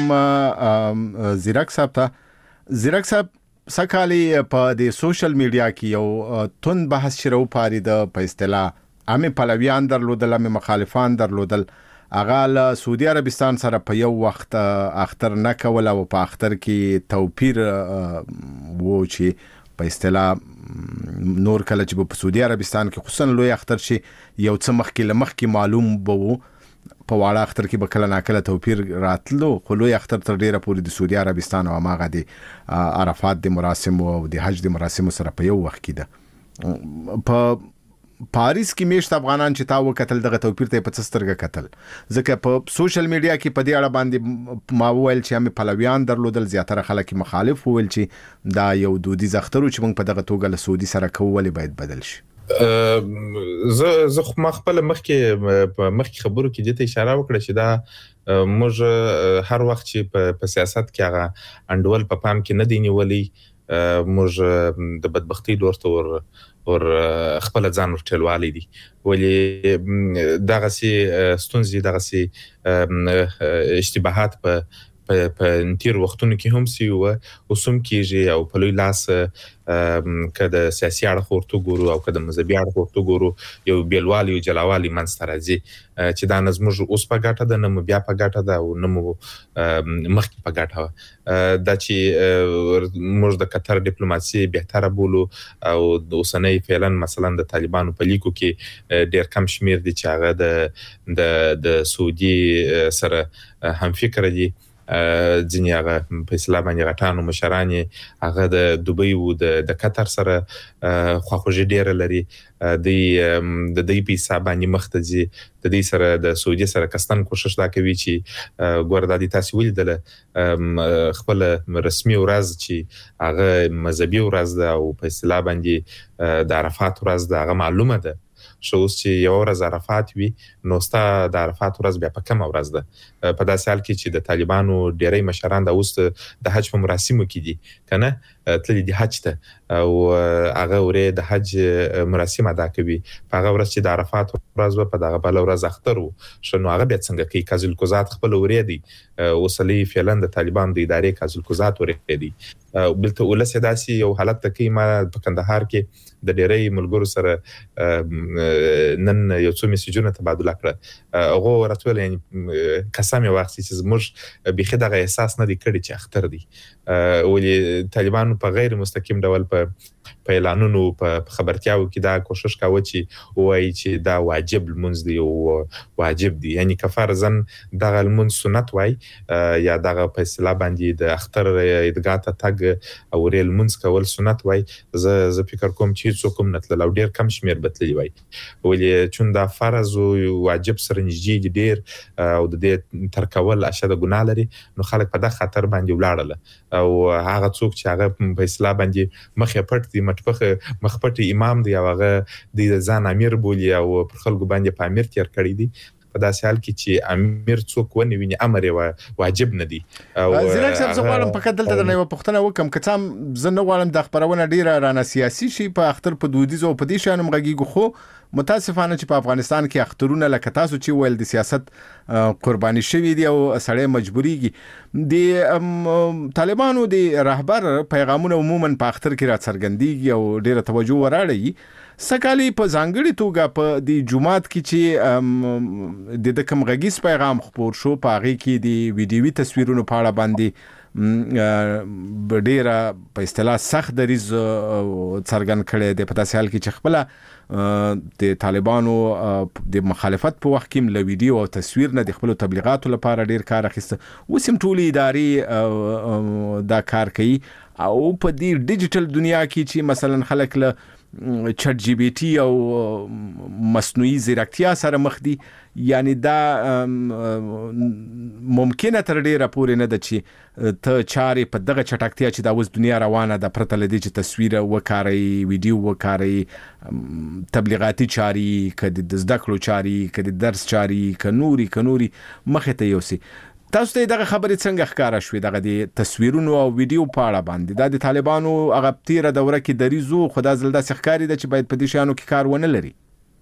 رازم زیرک صاحب ته زیرک صاحب سکالي په د سوشل میډیا کې یو تون بحث شروع پاري د په اصطلاح امه پلویان درلودل امه مخالفان درلودل هغه له سعودي عربستان سره په یو وخت اختر نه کول او په اختر کې توپیر وو چې په اصطلاح نور کله چې په سعودي عربستان کې خصوصا لوی اختر شي یو څه مخکې لمخکې معلوم بو په واړه اختر کې به کله ناکله توپیر راتلو خو لوی اختر تر ډیره پورې د سعودي عربستان او ماغه د عرفات د مراسم او د حج د مراسم سره په یو وخت کې ده په پاریس کې میشت افغانان چې تا وکتل دغه توپیر ته په سترګه کتل ځکه په سوشل میډیا کې په دې اړه باندې ما وویل چې هم پلویان درلودل زیاتره خلک مخالف وویل چې دا یو دودیز اختر چې موږ په دغه توګه له سعودي سره کوو باید بدل شي. زه زه خو مخبل مخکې مخکې خبرو کې دته اشاره وکړه چې دا موږ هر وخت چې په سیاست کې هغه انډول په پام کې نه دی نیولې موږ د بدبختی لورته ور ور خپل ځان ورټلوالي دي ولې دغه سي ستونزې دغه سي اشتباهات په په تیر وختونو کې هم سی و او سم کېږي او په لوی لاس کده سیاسي اړخ ورته ګورو او کده مذهبي اړخ ورته ګورو یو بیلوالي او جلاوالي منځ راځي چې دا نظم اوس په ګټه ده نه بیا په ګټه ده او نه مخکې په ګټه دا چې موږ د قطر ډیپلوماسي بهتره بولو او د اوسنۍ فعلا مثلا د طالبانو په لیکو کې ډېر کم شمیر دي چې هغه د د سعودي سره هم فکر دي ځینې هغه په اسلام باندې غټانو مشرانې هغه د دوبۍ او د قطر سره خواخوږي ډېره لري د د دې په حساب باندې مختځي د دې سره د سعودي سره کستان کوشش دا کوي چې ګوردادي تاسو ولیدل خپل رسمي ورځ چې هغه مذهبي ورځ ده او په اسلام باندې د عرفات ورځ ده هغه معلومه ده شو چې یو ورځ عرفات وي نو ستا د عرفات ورځ بیا په کوم ورځ ده په داسې حال کې چې د طالبانو ډېری مشران د اوس د حج په مراسمو کې دي کنه تللی د حج ته او هغه ورې د حج مراسم ادا کوي په هغه ورځ چې د عرفات ورځ په دغه بل ورځ اختر وو شنو هغه بیا څنګه کوي کازل کوزات خپل ورې دي اوسلي فعلا د طالبان د ادارې کازل کوزات ورې دي بلته ولسه داسي یو حالت ته کې ما په کندهار کې د ډېرې ملګرو سره نن یو څو میسجونه تبادله کړه هغه ورته یعنی قسم یې واخلي چې موږ بيخي دغه احساس نه دی کړی چې اختر دی ولې طالبان په غیر مستقیم ډول په په اعلانونو په خبرتیاو کې دا کوشش کاوه چې وایي چې دا واجب المنځ دی او واجب دی یعنی کفارزن دغه المنځ سنت وای یا دغه په اصطلاح باندې د اختر عیدګاه ته تګ او ریل منځ کول سنت وای زه زه فکر کوم چې څوک هم نتل او ډیر کم شمیر بتلی وای ولې چون دا فرض او واجب سره نږدې دي ډیر او د دې تر کول اشد ګناه لري نو خلک په دغه خطر باندې ولاړل او هغه څوک چې هغه په اصطلاح باندې مخه پټ دي مټپخه مخپټي امام دی او هغه د ځان امیر بولی او پر خلکو باندې په امیر تیر کړی دی په داسې حال کې چې امیر څوک ونی ویني امر یې واجب نه دی او زیرک صاحب زه غواړم په کدل ته نه پښتنه وکم کتام زه نه غواړم د خبرونه ډیره رانه سیاسي شي په اختر په دودیز او په دې شانو مغږیږو خو متاسفانه چې په افغانستان کې اخترونه لکه تاسو چې ویل د سیاست قرباني شوی دی او سړی مجبوریږي د طالبانو د رهبر پیغامونه عموما په اختر کې را څرګندېږي او ډیره توجه وراړي سکالي په ځانګړي توګه په د جمعات کې چې د د کوم غږیز پیغام خبر شو په هغه کې د ویډیوي تصویرونو په اړه باندې ډیره په اصطلاح سخت دریز څرګند کړي د پتا سیال کې چې خپل د طالبانو د مخالفت په وخت کې له ویډیو او تصویر نه د خپل تبلیغاتو لپاره ډیر کار اخیسته وسیم ټولي اداري دا کار کوي او په دې ډیجیټل دنیا کې چې مثلا خلک له چټ جی پی ټي او مصنوعي ځیرکتیا سره مخ دي یعنی دا ممکنه تر ډیره پورې نه ده چې ته چاري په دغه چټکتیا چې دا اوس دنیا روانه ده پرته لدی چې تصویر وکاري ویډیو وکاري تبلیغاتي چاري کدي د زده کړو چاري کدي درس چاري کنوري کنوري مخه ته یوسي تاسو ته دغه خبرې څنګه ښکارا شوې دغه د تصویرونو او ویډیو په اړه باندې د طالبانو هغه تیره دوره کې دریزو خدا زلدا سخکاری د چې باید په دې شانو کې کار ونه لري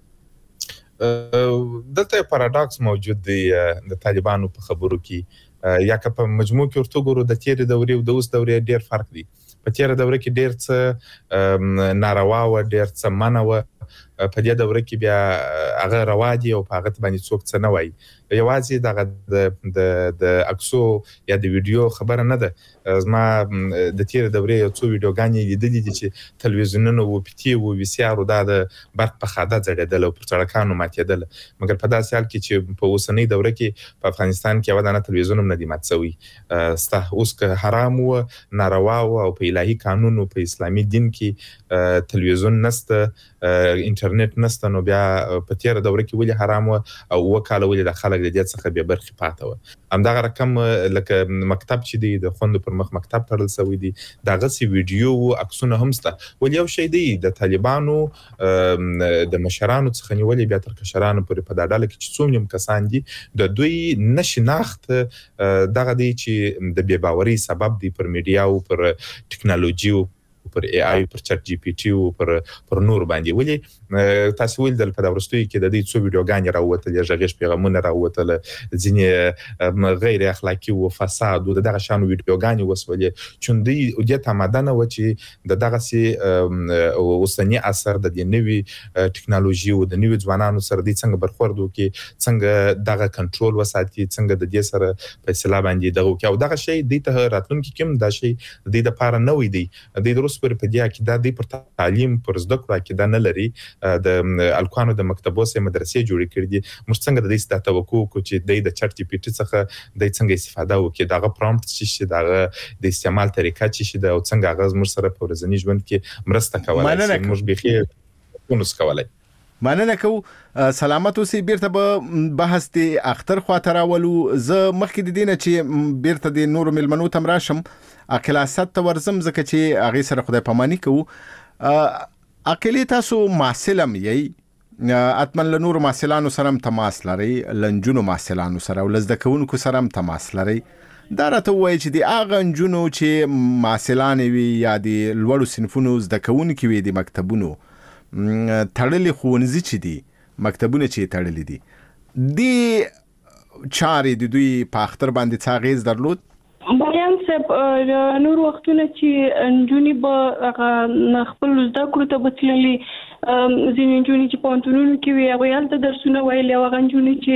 دلته پاراډوکس موجود دی د طالبانو په خبرو کې یا که په مجموع کې ورته ګورو د تیره دورې او د اوس دورې ډیر فرق دی په تیره دوره کې ډیر څه ناروا و ډیر څه منو په دې دوره کې بیا هغه رواجي او په هغه باندې څوک څه نه وایي یوازې دغه د د اکسو یا د ویډیو خبره نه ده زما د تیر دورې یو څو ویډیوګانې لیدلې دي چې تلویزیونونه و پی ټي و وی سي ار دا د برق په خاده ځړېدل او پر سړکانو ماتېدل مګر په داسې حال کې چې په اوسنۍ دوره کې په افغانستان کې یو دانه تلویزیون هم نه دی مات شوی ستا اوس که حرام و ناروا و او په الهي قانون او په اسلامي دین کې تلویزیون نسته انټرنیټ نسته نو بیا په تیر دوره کې ولې حرام و او وکاله ولې د خلک د دې څخه به برخې پاتې و همدغه رقم لکه مکتب چې دی د خوند پر مخ مکتب تړل شوی دی دغه سی ویډیو او عکسونه هم سته ولې یو شی دی د طالبانو د مشرانو څخه نیولې بیا تر کشرانو پورې په داډاله کې چې څومره کسان دي د دوی نشناخت دغه دی چې د بې باورۍ سبب دی پر میډیا او پر ټکنالوژي پر ای آی پر چټ جی پی ټي او پر پر نور باندې ولې تاسو ول د په دورستوي کې د دې څو ویډیوګانې راووتل ژغېش پیغامونه راووتل ځینې غیر اخلاقی او فساد او دغه شانو ویډیوګانې وسولې چوندې او د تمدن و چې دغه سي اوسنی اثر د دې نوي ټکنالوژي او د نوي ځوانانو سره د څنګه برخورد وکي څنګه دغه کنټرول وساتي څنګه د دې سره فیصله باندې دغه کې او دغه شی د ته راتلونکي کوم دا شی د دې لپاره نه وي دی د روس پر پدیا کې دا د پر تعلیم پر زده کړه کې دا نه لري د الکوانو د مکتبو سه مدرسې جوړې کړې دي موږ څنګه د دې ست توقع کو چې د چټ جی پی ټي څخه د څنګه استفاده وکړي دغه پرومپټ چې دغه د استعمال طریقه چې د څنګه غاز موږ سره په ورځنی ژوند کې مرسته کولای شي موږ بخیر ونس کولای مننه کو سلامت اوسې بیرته به بحث دی اختر خاطر اولو زه مخکې د دینه چې بیرته د نور ملمنو تم راشم اکلاست ورزم زکه چې هغه سره خدای پامانی کو اکلی تاسو ماسلم یی اتمن له نور ماسلانو سره تماس لري لنجونو ماسلانو سره ولزد کوونکو سره تماس لري دا راته وایي چې د اغه نجونو چې ماسلان وي یا د لوړو صنفونو زده کوونکو وي د مکتبونو تړلې خونځي چې دي مکتبونه چې تړلې دي دی چارې د دوی په اختر باندې څاغیز درلود بیان صاحب نور وختونه چې انجونی به خپل زده کړو ته بتللي ځینې انجونی چې پونتونونو کې وي هغه یالته درسونه ویلي او انجونی چې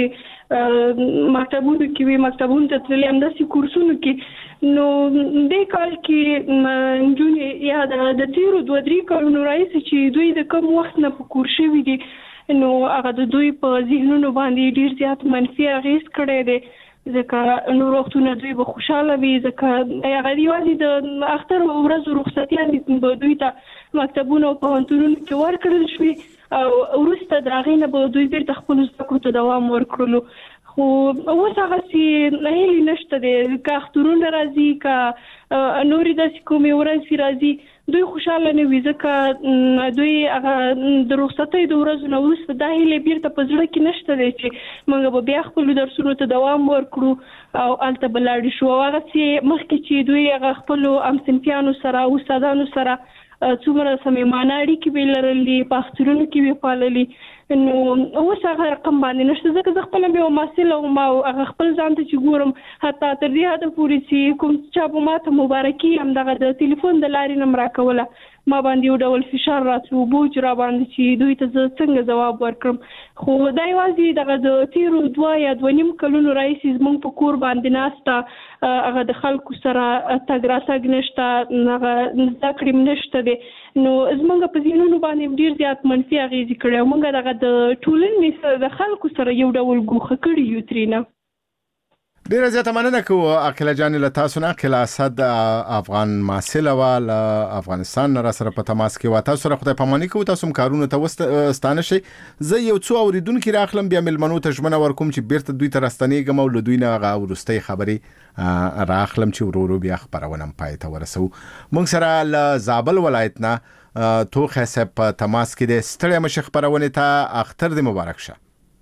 مکتبونو کې وي مکتبونو ته تللي همداسې کورسونو کې نو دې کال کې انجونی یا د تیرو دوه درې کلونو راهیسې چې دوی د کم وخت نه په کور شوي دي نو هغه د دوی په ذهنونو باندې ډیر زیات منفي اغېز کړی دی ځکه نور وختونه دوی به خوشاله وي ځکه هغه یوازې د اختر ورځو رخصتیانې به دوی ته مکتبونو او پوهنتونونو کې ورکړل شوي او وروسته د هغې نه به دوی بیرته خپلو زده کړو ته دوام ورکړلو خو اوس هغسې هیلې نشته دی که اخترونه راځي که نورې داسې کومې ورځې راځي دوی خوشاله نه وي ځکه دوی هغه د رخصتۍ د ورځو نه وروسته دا هیلې بیرته په زړه کې نشته دی چې موږ به بیا خپلو درسونو ته دوام ورکړو او هلته به لاړې شو او هغسې مخکې چې دوی هغه خپلو همصنفیانو سره استادانو سره څومره صمیمانه اړیکې به لرلې په اخترونو کې به پاللې نو اوس هغه رقم باندې نشته ځکه زه خپله بیا محصله وم او هغه خپل ځان ته چې ګورم حتی تر دې حده پورې چې کوم چا به ما ته مبارکي همدغه د تلیفون د لارې نه م راکوله ما باندې یو ډول فشار راتلو بوج را باندې چې دوی ته زه څنګه ځواب ورکړم خو دا یوازې دغه د تیرو دوه یا دوه نیم کلونو راهیسې زموږ په کور باندې ناسته هغه د خلکو سره تګ راتګ نشته هغه زده کړې م نشته دی نو زموږ په ذهنونو باندې ډېر زیات منفي اغېزې کړی او موږ دغه د ټولنې سره د خلکو سره یو ډول ګوښه کړي یو ترېنه ډیره زیاته مننه کوو عقیله جان له تاسو نه عقیله اسد افغان محصله وال افغانستان را سره په تماس کې و تاسو سره خدای پاماني کوو تاسو کارونه ته وستانه شي زه یو څو اوریدونکو راخلم بیا ملمنو ته ژمنه ورکوم چې بیرته دوی ته راستنېږم او له دوی نه هغه ورستۍ خبرې راخلم چې ورورو بیا خبرونه پای ته ورسو موږ سره له زابل ولایت نه توخه صاحب په تماس کې د ستړي مش خبرونه ته اختر دې مبارک شه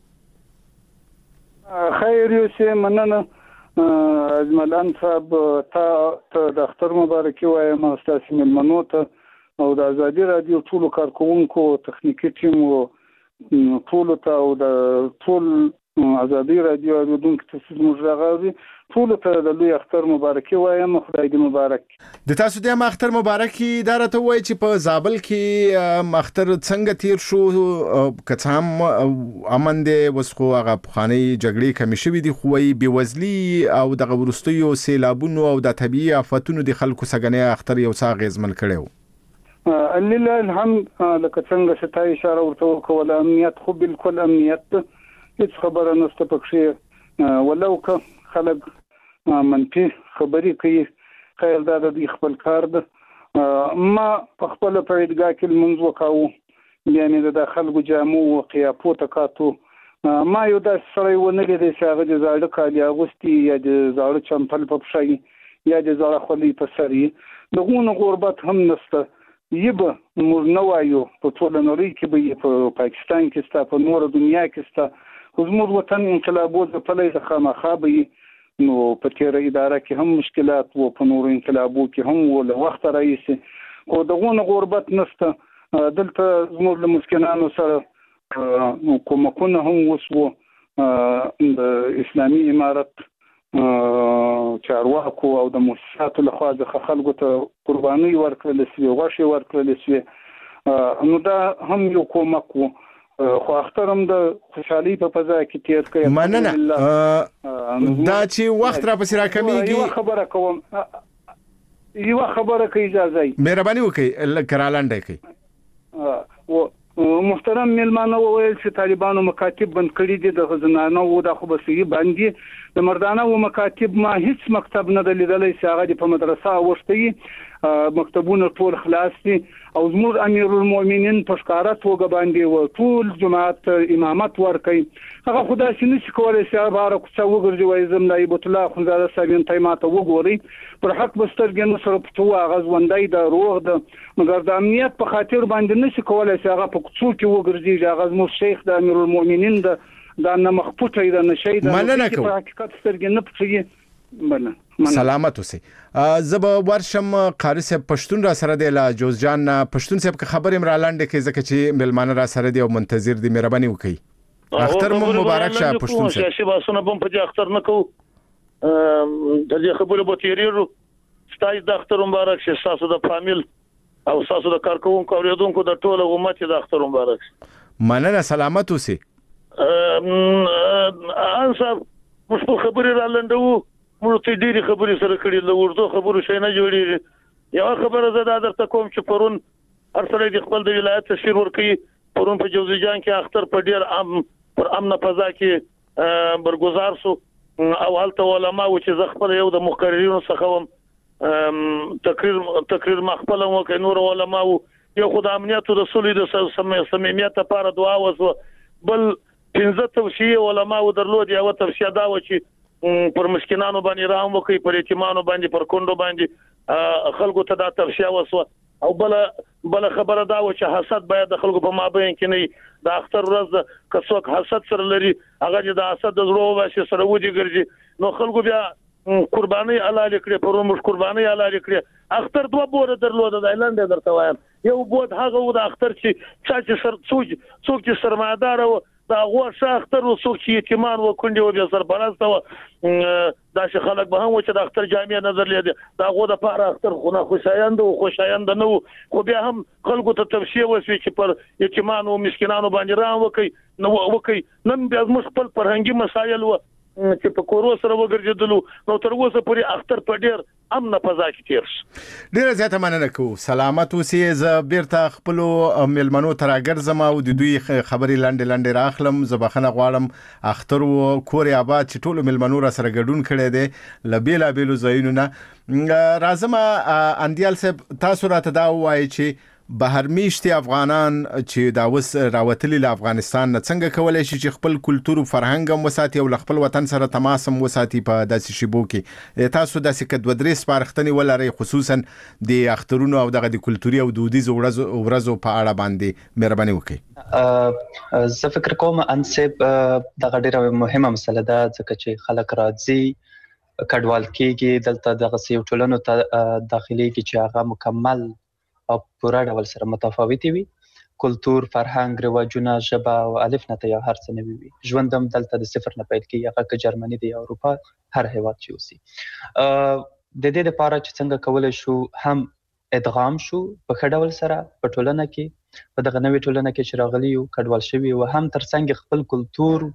خیر یوسف مننه اجملان صاحب تا د اختر مبارکي وایم تاسو ملمنو ته او د ازادي رادیو ټولو کارکونکو تخنیکی ټیم او ټولو ته او د ټول ازادي رادیو اوریدونکو ته زموږ راغوري ټول ته د لوی اختر مبارکي وایم. خدای دې مبارک د تاسو د اختر مبارکي دا راته وایي چې په زابل کې اختر څنګه تیر شو که هم امن دی اوس خو هغه پخوانۍ جګړې کمې شوې دي خو وایي بېوزلي او دغه وروستیو سیلابونو او د طبیعي آفتونو د خلکو څنګه اختر یو څه اغېزمن کړی و. لله الحمد لکه څنګه چې تا اشاره ورته وکړه امنیت خو بالکل امنیت هیڅ خبره نشته پکې ولو که خلک منفي خبرې کوي خیر دا د خپل کار ده. ما په خپل په عیدګاه کې لمونځ وکاوه یعنی د خلکو جامو او قیافو ته کاتو ما یو داسې سړی ونه لیدی چې هغه د زاړه کالي اغوستي یا د زاړه چمپل په پښه یا د زاړه خولۍ په سر یې دغونه غربت هم نشته. یبه موږ نه وایو په ټوله نړۍ کې به په پاکستان کې ستا په نور دنیا کې ستا خو زموږ وطن انقلابو ځپلی د خامخا به نو په تېره اداره کې هم مشکلات و په نورو انقلابو کې هم و له وخته راهیسې خو دغونه غربت نشته. دلته زموږ له مسکینانو سره کومکونه هم وشوه د اسلامي امارت چارواکو او د مؤسساتو لخوا د خلکو ته قرباني ورکړل شوې غوښې ورکړل شوې نو دا هم یو کومک و خو اختر هم د خوشحالۍ په فضا کې تیر کړی. مننه دا چې وخت را پسې راکمیږي یو خبره کوم یو خبره کوي اجازه مهرباني وکړئ کرالانډه کوي. محترم میلمانه وویل چې طالبانو مکاتب بند کړي دي د زنانو او د خو بسې باندې د مردانه او مکاتب ما هیڅ مکتب نه دلیدلی چې هغه په مدرسه وشتي مکتبونه ټول خلاص دي او زموږ امیر المؤمنین په ښکارا توګه باندې و ټول جماعت امامت ورکي هغه خدای چې نشي کولای چې بار کوڅه وګرځي وای زم نایب الله خدای صاحب ته ماته وګوري پر حق بسترګن سره پټو غاز وندای د روغ د مګر د امنیت په خاطر باندې نشي کولای چې هغه په کوڅو کې وګرځي هغه زموږ شیخ د امیر المؤمنین د دا نه مخپوټه د نشي د حقیقت سترګې نه پټي بله سلامت اوسئ. زب ورشم قاری صاحب پښتون را سره دی لا جوز جان پښتون صاحب که خبر امرا لاندې کې ځکه چې ملمانه را سره دی او منتظر دی مهرباني وکړئ. اختر مو مبارک شه پښتون صاحب. سیاسي باسونه بم په دې اختر نه کو د دې خبرو به تیریرو ستای د اختر مبارک شه تاسو د فامیل او تاسو د کارکونکو اوریدونکو د ټولو امت د اختر مبارک. مننه سلامت اوسئ. انصاف مشکل خبرې را لنډو موږ ته ډېری خبرې سره کړې له ورته خبرو شي نه جوړېږي. یو خبره زه دا درته کوم چې پرون هر سړی د خپل د ولایت تشهیر ورکوي. پرون په جوزي جان کې اختر په ډېر ام پر امن فضا کې برگزار سو او هلته علما و چې زه خپل یو د مقررینو څخه وم تقریر تقریر مخبل مو کې نور علما و یو خدای امنیت او رسول د صمیمیت لپاره دعا وسو بل پنځه توصیه علما و درلود یو توصیه دا و چې پر مسکینانو باندې رحم وکړي پر یتیمانو باندې پر کونډو باندې خلکو ته دا توصیه وسو او بل بل خبره دا و چې حسد باید د خلکو په مابین کې نه د اختر ورځ کڅوک حسد سره لري هغه د حسد د زړه واسي سره ودی ګرځي نو خلکو بیا قرباني الله لکړي پر موږ قرباني الله لکړي اختر دوه بوره درلود د ایلند درته وایم یو بود هغه و د اختر چې چې سر څوک څوک چې سرمایدار و دا غو شاختر او څوک چې یتیمان و کونډي و بیا سرپرست و دا چې خلک به هم و چې د اختر جامع نظر لیدي دا غو د پاره اختر خو نه خوشایند او خوشایند نه خو بیا هم خلکو ته توصیه وشي چې پر یتیمان او مسکینانو باندې رحم وکړي نو وکړي نن بیا موږ خپل فرهنګي مسایل و چې په کورو سره وګرځیدلو نو تر اوسه پورې اختر په ډیر امن فضا کې تیر شو. ډیر زیاته مننه کو سلامت اوسئ. زه بیرته خپل ملمنو تر اګرځم او د دوی خبري لاندې لاندې راخلم. زه بخنه غواړم اختر او کوري آباد چې ټول ملمنو را سره ګډون کړي دي لبیلا بیلو زاینو نه راځم. اندیال صاحب تاسو راته دا وایي چې بهر میشتي افغانان چې دا وس راوتلي له افغانستان نه څنګه کولای شي چې خپل کلتور او فرهنګ هم وساتي او خپل وطن سره تماس هم وساتي په داسې شیبو کې تاسو داسې کډو درې سپارښتنې ولري خصوصا د اخترونو او دغه د کلتوري او دودیز ورځو په اړه باندې مهرباني وکړئ. زه فکر کوم انسب دغه ډیره مهمه مسله ده ځکه چې خلک راځي کډوال کېږي دلته دغه سیو ټولنو ته داخلي کې چې هغه مکمل او پورا ډول سره متفاوتي وي کلتور، فرهنګ، رواجونه، ژبه او الف نه ته یا هر څه نوي وي. ژوند هم دلته د صفر نه پیل کیږي، هغه که جرمني دی یا اروپا، هر هیواد چې اوسي. د دې لپاره چې څنګه کولی شو هم ادغام شو په ښه ډول سره په ټولنه کې، په دغه نوې ټولنه کې چې راغلي یو کډوال شوي و، هم ترڅنګ خپل کلتور،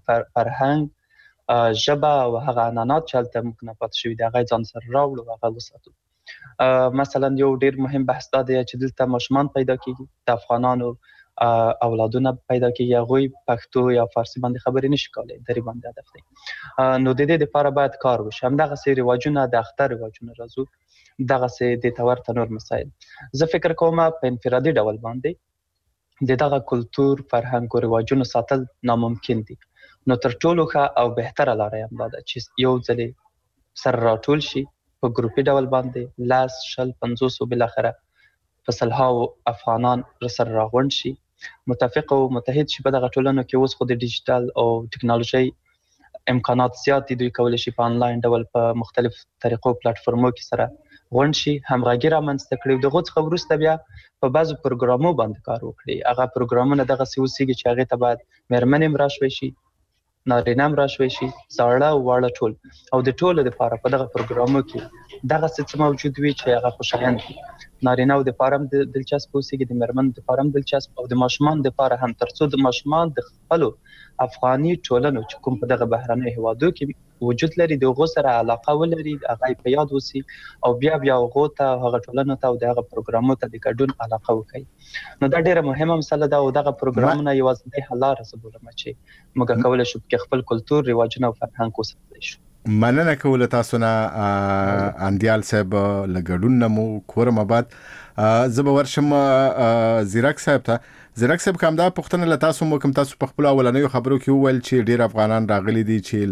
فرهنګ، ژبه او هغه عنعنات چې هلته موږ نه پاتې شوي دي هغه یې ځان سره راوړو او هغه وساتو. مثلا یو ډېر مهم بحث دا دی چې دلته ماشومان پیدا کېږي، د افغانانو اولادونه پیدا کېږي، هغوی پښتو یا فارسي باندې خبرې نشي کولی، دري باندې هدف دی. نو د دې لپاره باید کار وشي. همدغسې رواجونه، د اختر رواجونه راځو، دغسې دې ته ورته نور مسایل. زه فکر کوم په انفرادي ډول باندې د دغه کلتور، فرهنګ او رواجونو ساتل ناممکن دي. نو تر ټولو ښه او بهتره لاره یې همدا ده چې یو ځلې سره راټول شي په ګروپي ډول باندې، لس، شل، پنځوس او بالاخره په سلهاو افغانان سره راغونډ شي، متفق او متحد شي. په دغه ټولنو کې اوس خو د ډیجیټل او ټکنالوژۍ امکانات زیات دي، دوی کولی شي په آنلاین ډول په مختلف طریقو پلیټفورمو کې سره غونډ شي، همغږي رامنځته کړي. د هغو څخه وروسته بیا په بعضو پروګرامو باندې کار وکړي. هغه پروګرامونه دغسې اوسېږي چې هغې ته باید مېرمنې هم راشوی شي، نارینه هم راشوی شي، زاړه او واړه ټول. او د ټولو دپاره په دغه پروګرامو کې دغسې څه موجود وي چې هغه خوشایند وي. نارینهو دپاره هم دلچسپ اوسېږي، د مېرمنو دپاره هم دلچسپ، او د ماشومانو دپاره هم، تر څو د ماشومان د خپلو افغاني ټولنو چې کوم په دغه بهرنیو هېوادو کې وجود لري د هغو سره علاقه ولري، هغه یې په یاد اوسي، او بیا بیا هغو ته، هغه ټولنو ته او د هغه پروګرامو ته د ګډون علاقه وکړي. نو دا ډېره مهمه مسله ده، او دغه پروګرامونه یوازینۍ حل لاره زه بولم چې موږ کولی شو پکې خپل کلتور، رواجونه او فرهنګ وساتلی شو. مننه کوله تاسو نه اندیال صاحب، له ګډون نه مو کورم آباد. زه به ورشم زیرک صاحب ته. زیرک صاحب، کوم دا پوښتنه له تاسو مو کوم تاسو په خپل اولنیو خبرو کې وویل چې ډېر افغانان راغلي دي چې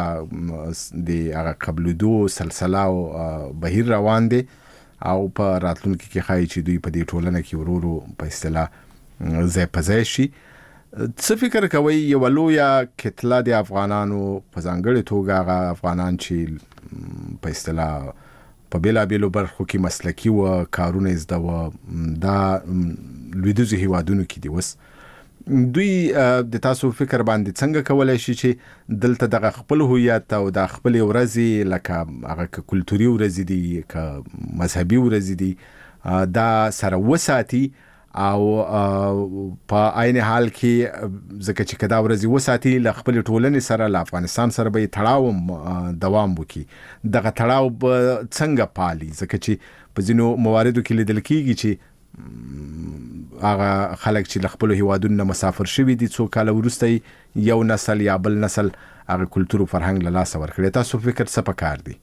لای د هغه قبلېدو سلسله او بهیر روان دي، او په راتلونکي کې ښایي چې دوی په دې ټولنه کې ورو ورو په اصطلاح ځای په ځای شي. څه فکر کوئ یوه لویه کتله د افغانانو په ځانګړې توګه هغه افغانان چې په اصطلاح په بیلابیلو برخو کې مسلکي و، کارونه یې زده و، دا لویدیځو هیوادونو کې دي اوس، دوی د تاسو فکر باندې څنګه کولی شي چې دلته دغه خپل هویت او د خپلې ورځې، لکه هغه که کلتوري ورځې دي که مذهبي ورځې دي، دا سره وساتي، او په عین حال کې ځکه چې که دا ورځې وساتي له خپلې ټولنې سره، له افغانستان سره به یې تړاو هم دوام وکړي. دغه تړاو به څنګه پالي؟ ځکه چې په ځینو مواردو کې لیدل کېږي چې هغه خلک چې له خپلو هیوادونو نه مسافر شوي دي، څو کاله وروسته یو نسل یا بل نسل هغه کلتور او فرهنګ له لاسه ورکړي. تاسو فکر څه پکار دی؟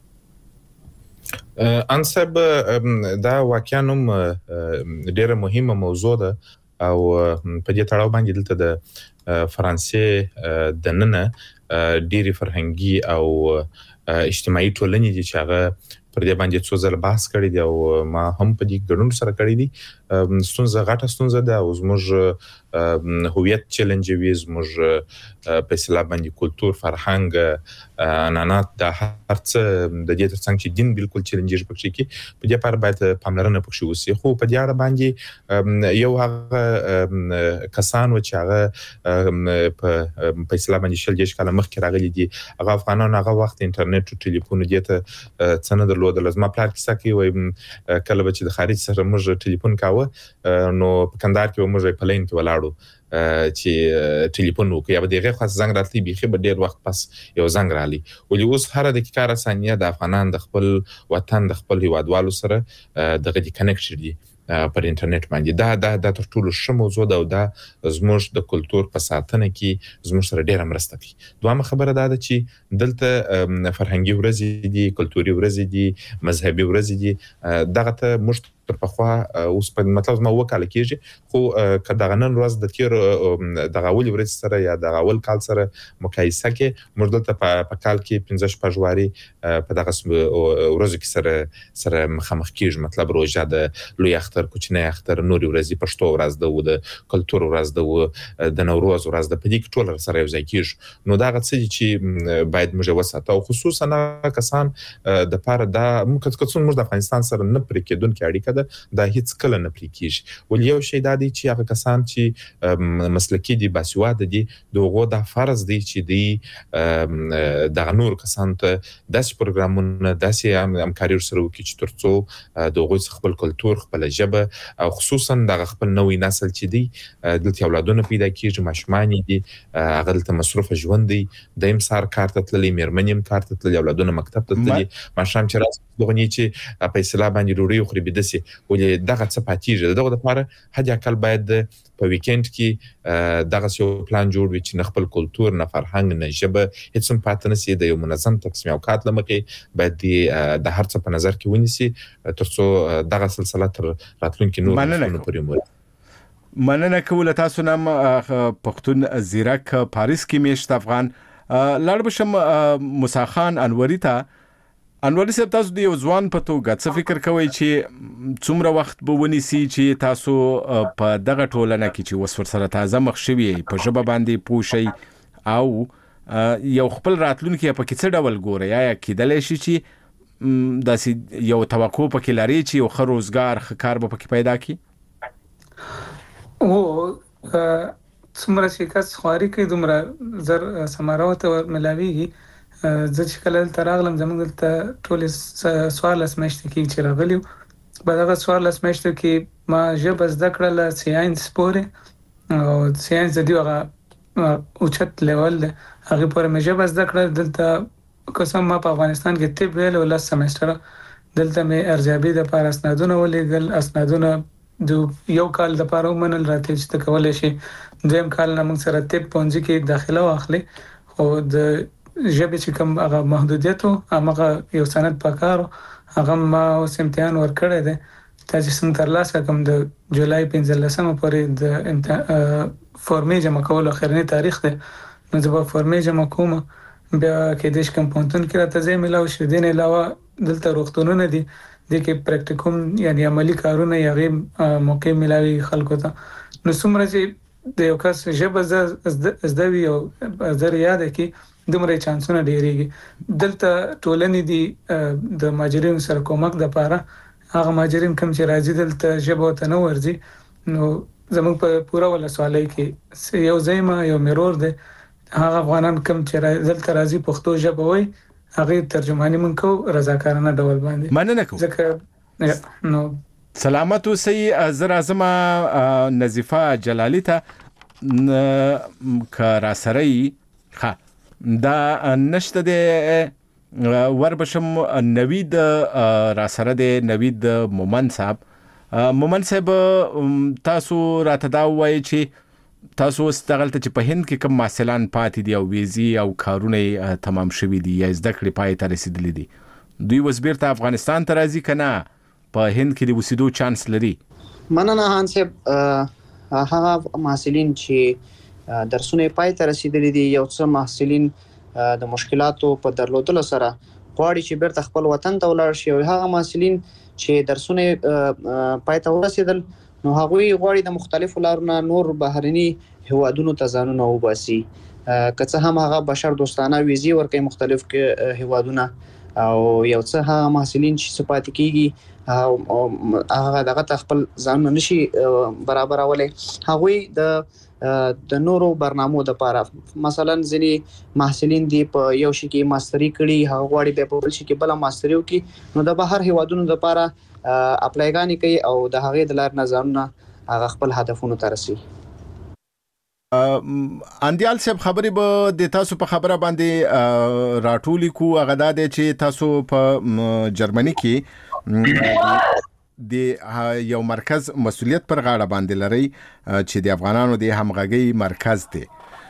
انصب دا واقعا هم ډیره مهمه موضوع ده، او په دې تړاو باندې دلته د فرانسې د ننه ډیری فرهنګي او اجتماعي ټولنې دي چې هغه پر دې باندې څو ځله بحث کړی دی، او ما هم په دې ګډون سره کړی دی. ستونزه غټه ستونزه ده، او زموږ هویت چیلنجوي، زموږ په اصطلاح باندې کلتور، فرهنګ، عنعنات، دا هر څه د دې ترڅنګ چې دین بالکل چیلنجېږي پکې کې، په دې لپاره باید پاملرنه پکې وشي. خو په دې اړه باندې یو هغه کسان و چې هغه په اصطلاح باندې شل دېرش کاله مخکې راغلي دي، هغه افغانان هغه وخت انټرنیټ او ټلیفون دې ته څه نه درلودل. زما پلار کیسه کوي، وایي کله به چې د خارج سره موږ ټلیفون کاوه، نو په کندهار کې به موږ په لین کې ولاړو چې ټلیفون وکړو، یا به د هغې خواست زنګ راتلی، بیخي به ډېر وخت پس یو زنګ رالي. ولې اوس هره دقیقه هره ثانیه د افغانان د خپل وطن، د خپل هیوادوالو سره دغه دي کنیکټ دي پر انټرنیټ باندې. دا دا دا تر ټولو ښه موضوع ده، او دا زموږ د کلتور په ساتنه کې زموږ سره ډېره مرسته کوي. دویمه خبره دا ده چې دلته فرهنګي ورځې دي، کلتوري ورځې دي، مذهبي ورځې دي. دغه ته موږ تر پخوا اوس په مطلب زما اووه کاله کېږي، خو که دغه نن ورځ د تېرو دغه اولې ورځې سره یا دغه اول کال سره مقایسه کې، موږ دلته په کال کې پنځه شپږ وارې په دغه ورځو کې سره سره مخامخ کېږو. مطلب روژه ده، لوی اختر، کوچنی اختر، نورې ورځې، پښتو ورځ ده، و د کلتور ورځ ده، د نوروز ورځ ده، په دې کې ټول سره یو ځای کېږو. نو دغه څه دي چې باید موږ وساتو، او خصوصا هغه کسان دپاره دا که څومره موږ د افغانستان سره نه پرې کېدونکې اړیکه ده، ده دا هیڅ کله نه پرې کیږي. ول یو شی دا دی چې هغه کسان چې مسلکي دي باسواده دي دغه د فرض دی چې دی د نور کسان ته داس پروګرامونه داسې همکاري سره وکړي چې ترڅو دغه خپل کلتور خپل ژبه او خصوصا د خپل نوې نسل چې دی دلته اولادونه پیدا کیږي ماشومان دي هغه ته مصروف ژوند دی د امسار کار ته تللی مېرمنیم کار ته تللی اولادونه مکتب ته تللی ماشام چې راځي دغه نه چې په اصطلاح باندې ډوډۍ خوري بدسي ولې دغه څه پاتېږي دغه لپاره هدي عقل باید په ویکند کې دغه یو پلان جوړ وي چې خپل کلتور نه فرهنګ نه ژبه هیڅ هم پاتې نشي د یو منظم تقسیم اوقات لمخې باید د هر څه په نظر کې ونیسي ترڅو دغه سلسله تر راتلونکي نور نسلونو پورې مو مننه کوله تاسو نام پښتون زیرک پاریس کې میشت افغان لاړ بشم موسی خان انوري ته انوري صاحب تاسو د یو ځوان په توګه څه فکر کوئ چې څومره وخت به ونیسي چې تاسو په دغه ټولنه کې چې اوس ورسره تازه مخ شوي په ژبه باندې پوه شئ او یو خپل راتلونکي په کې څه ډول ګورئ یا کېدلی شي چې داسې یو توقع پکې لري چې یو ښه روزګار ښه کار به پکې پیدا کړي؟ او څومره چې کس خواري کوي دومره زر ثمره ورته ملاویږي. زه چې کله دلته راغلم زموږ دلته ټولې څوارلس میاشتې کېږي چې راغلي وو. په دغه څوارلس میاشتو کې ما ژبه زده کړله ساینس پورې او ساینس د دې هغه اوچت لیول دی هغې پورې مې ژبه زده کړه. دلته قسم ما په افغانستان کې طب ویل او لس سمسټره دلته مې ارزیابي دپاره اسنادونه ولیږل. اسنادونه د یو کال دپاره ومنل راته چې ته کولی شي دویم کال نه موږ سره طب پوهنځي کې داخله واخلي خو د ژبې چې کوم هغه محدودیت و هماغه یو سند پکار هغه ما اوس امتحان ورکړی دی تا چې څنګه ترلاسه کړم د جولای پنځلسمه پورې د فورمې جمع کولو اخرنی تاریخ دی نو زه به فورمې جمع کوم بیا کېدای شي کوم پوهنتون کې راته ځای میلاو شي. دې نه علاوه دلته روغتونونه دي د کې پریکټیکوم یعنی عملی کارونه یې موقع ملاوي خلکو ته. نو څومره چې د یو کس ژبه زده وي او زه یاد کې دومره چانسونه ډېرېږي. دلته ټولنې دي د مهاجرینو سره کومک دپاره هغه مهاجرین کوم چې راځي دلته ژبه ورته نه ورځي نو زموږ په پوره ولسوالۍ کې یو ځای ما یو مرور دی هغه افغانان کوم چې دلته راځي پښتو ژبه وایي هغه ترجمانی من کو رضاکارانه ډول باندې مننه کوم. ځکه نو سلامت اوسئ. زه راځم نظیفه جلالی ته که راسره ښه دا نشته دی وربشم نوید راسره دی نوید مومن صاحب. مومن صاحب تاسو راته دا وایي چې تاسو اوس دغلته چې په هند کې کوم محصلان پاتې دي او ویزې او کارونه تمام شوي دي یا زده کړې پای ته رسیدلي دي دوی اوس بیرته افغانستان ته راځي که نه په هند کې د اوسېدو چانس لري؟ مننه هان صاحب. هغه محصلین چې درسونه پای ته رسیدلي دي یو څه محصلین د مشکلاتو په درلودلو سره غواړي چې بیرته خپل وطن ته ولاړ شي او هغه محصلین چې درسونه پای ته ورسېدل نو هغوی غواړي د مختلفو لارونو نور بهرني هیوادونو ته ځانونه وباسي که څه هم هغه بشر دوستانه ویزې ورکوي مختلف هیوادونه او یو څه هغه محصلین چې څه پاتې کېږي هغه دغه ته خپل ځانونه نشي برابرولی هغوی د د نورو برنامو دپاره مثلا ځینې محصلین دي په یو شي کې ماستري کړي هغه غواړي بیا په بل شي کې بله ماستري وکړي نو د بهر هیوادونو دپاره اپلایګانې کوي او د هغې د لارې نه ځانونه هغه خپل هدفونو ته رسي. اندیال صاحب خبرې به د تاسو په خبره باندې راټولې کو هغه دا دی چې تاسو په جرمني کې د یو مرکز مسؤلیت پر غاړه باندې لري چې د افغانانو د همغږۍ مرکز دی.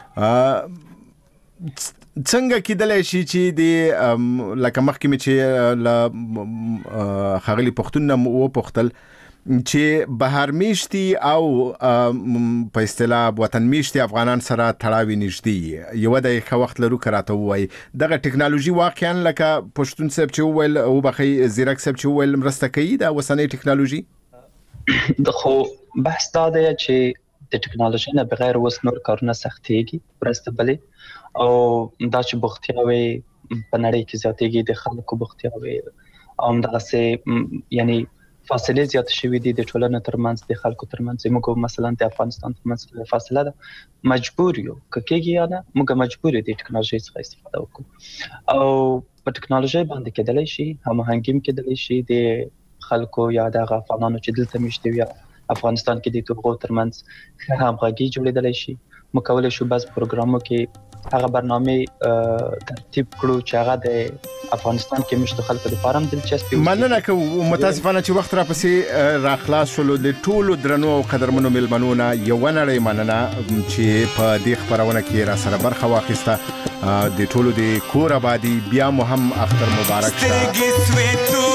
څنګه کېدلی شي چې د لکه مخکې مې چې له ښاغلي پښتون نه وپوښتل چې بهر میشتي او په اصطلاح وطن میشتي افغانان سره تړاوي نږدې یوه دقیقه وخت لرو که راته ووایي دغه ټکنالوژي واقعا لکه پښتون صاحب چې وویل وبخئ زیرک صاحب چې وویل مرسته کوي دا اوسنۍ ټکنالوژي؟ خو بحث دا دی چې د ټکنالوژي نه بغیر اوس نور کارونه سختېږي ورځ بلې او دا چې بوختیاوې په نړۍ کې زیاتېږي د خلکو بوختیاوې او همدغسې یعنی فاصله زیات شوې دي د ټولنې ترمنځ د خلکو ترمنځ موږ مثلا د افغانستان ترمنځ فاصله ده مجبور یو کېږي یا نه موږ مجبور دي ټکنالوژي څخه استفاده وکړو او په ټکنالوژي باندې کېدلی شي هماهنګي کېدلی شي د خلکو یا د افغانانو چې دلته مشته وي افغانستان کې د توغو ترمنځ همغږي جوړېدلی شي موږ کولای شو بس پروګرامو کې هغه برنامه ترتیب کړو چې هغه د افغانستان کې مشته خلکو لپاره هم دلچسپي مننه کوم متاسفانه چې وخت را پسې را خلاص شول د ټولو درنو او قدرمنو ملمنونه یو نړۍ مننه چې په دې خبرونه کې را سره برخه واخیسته د ټولو د کور آبادی بیا مو هم اختر مبارک شه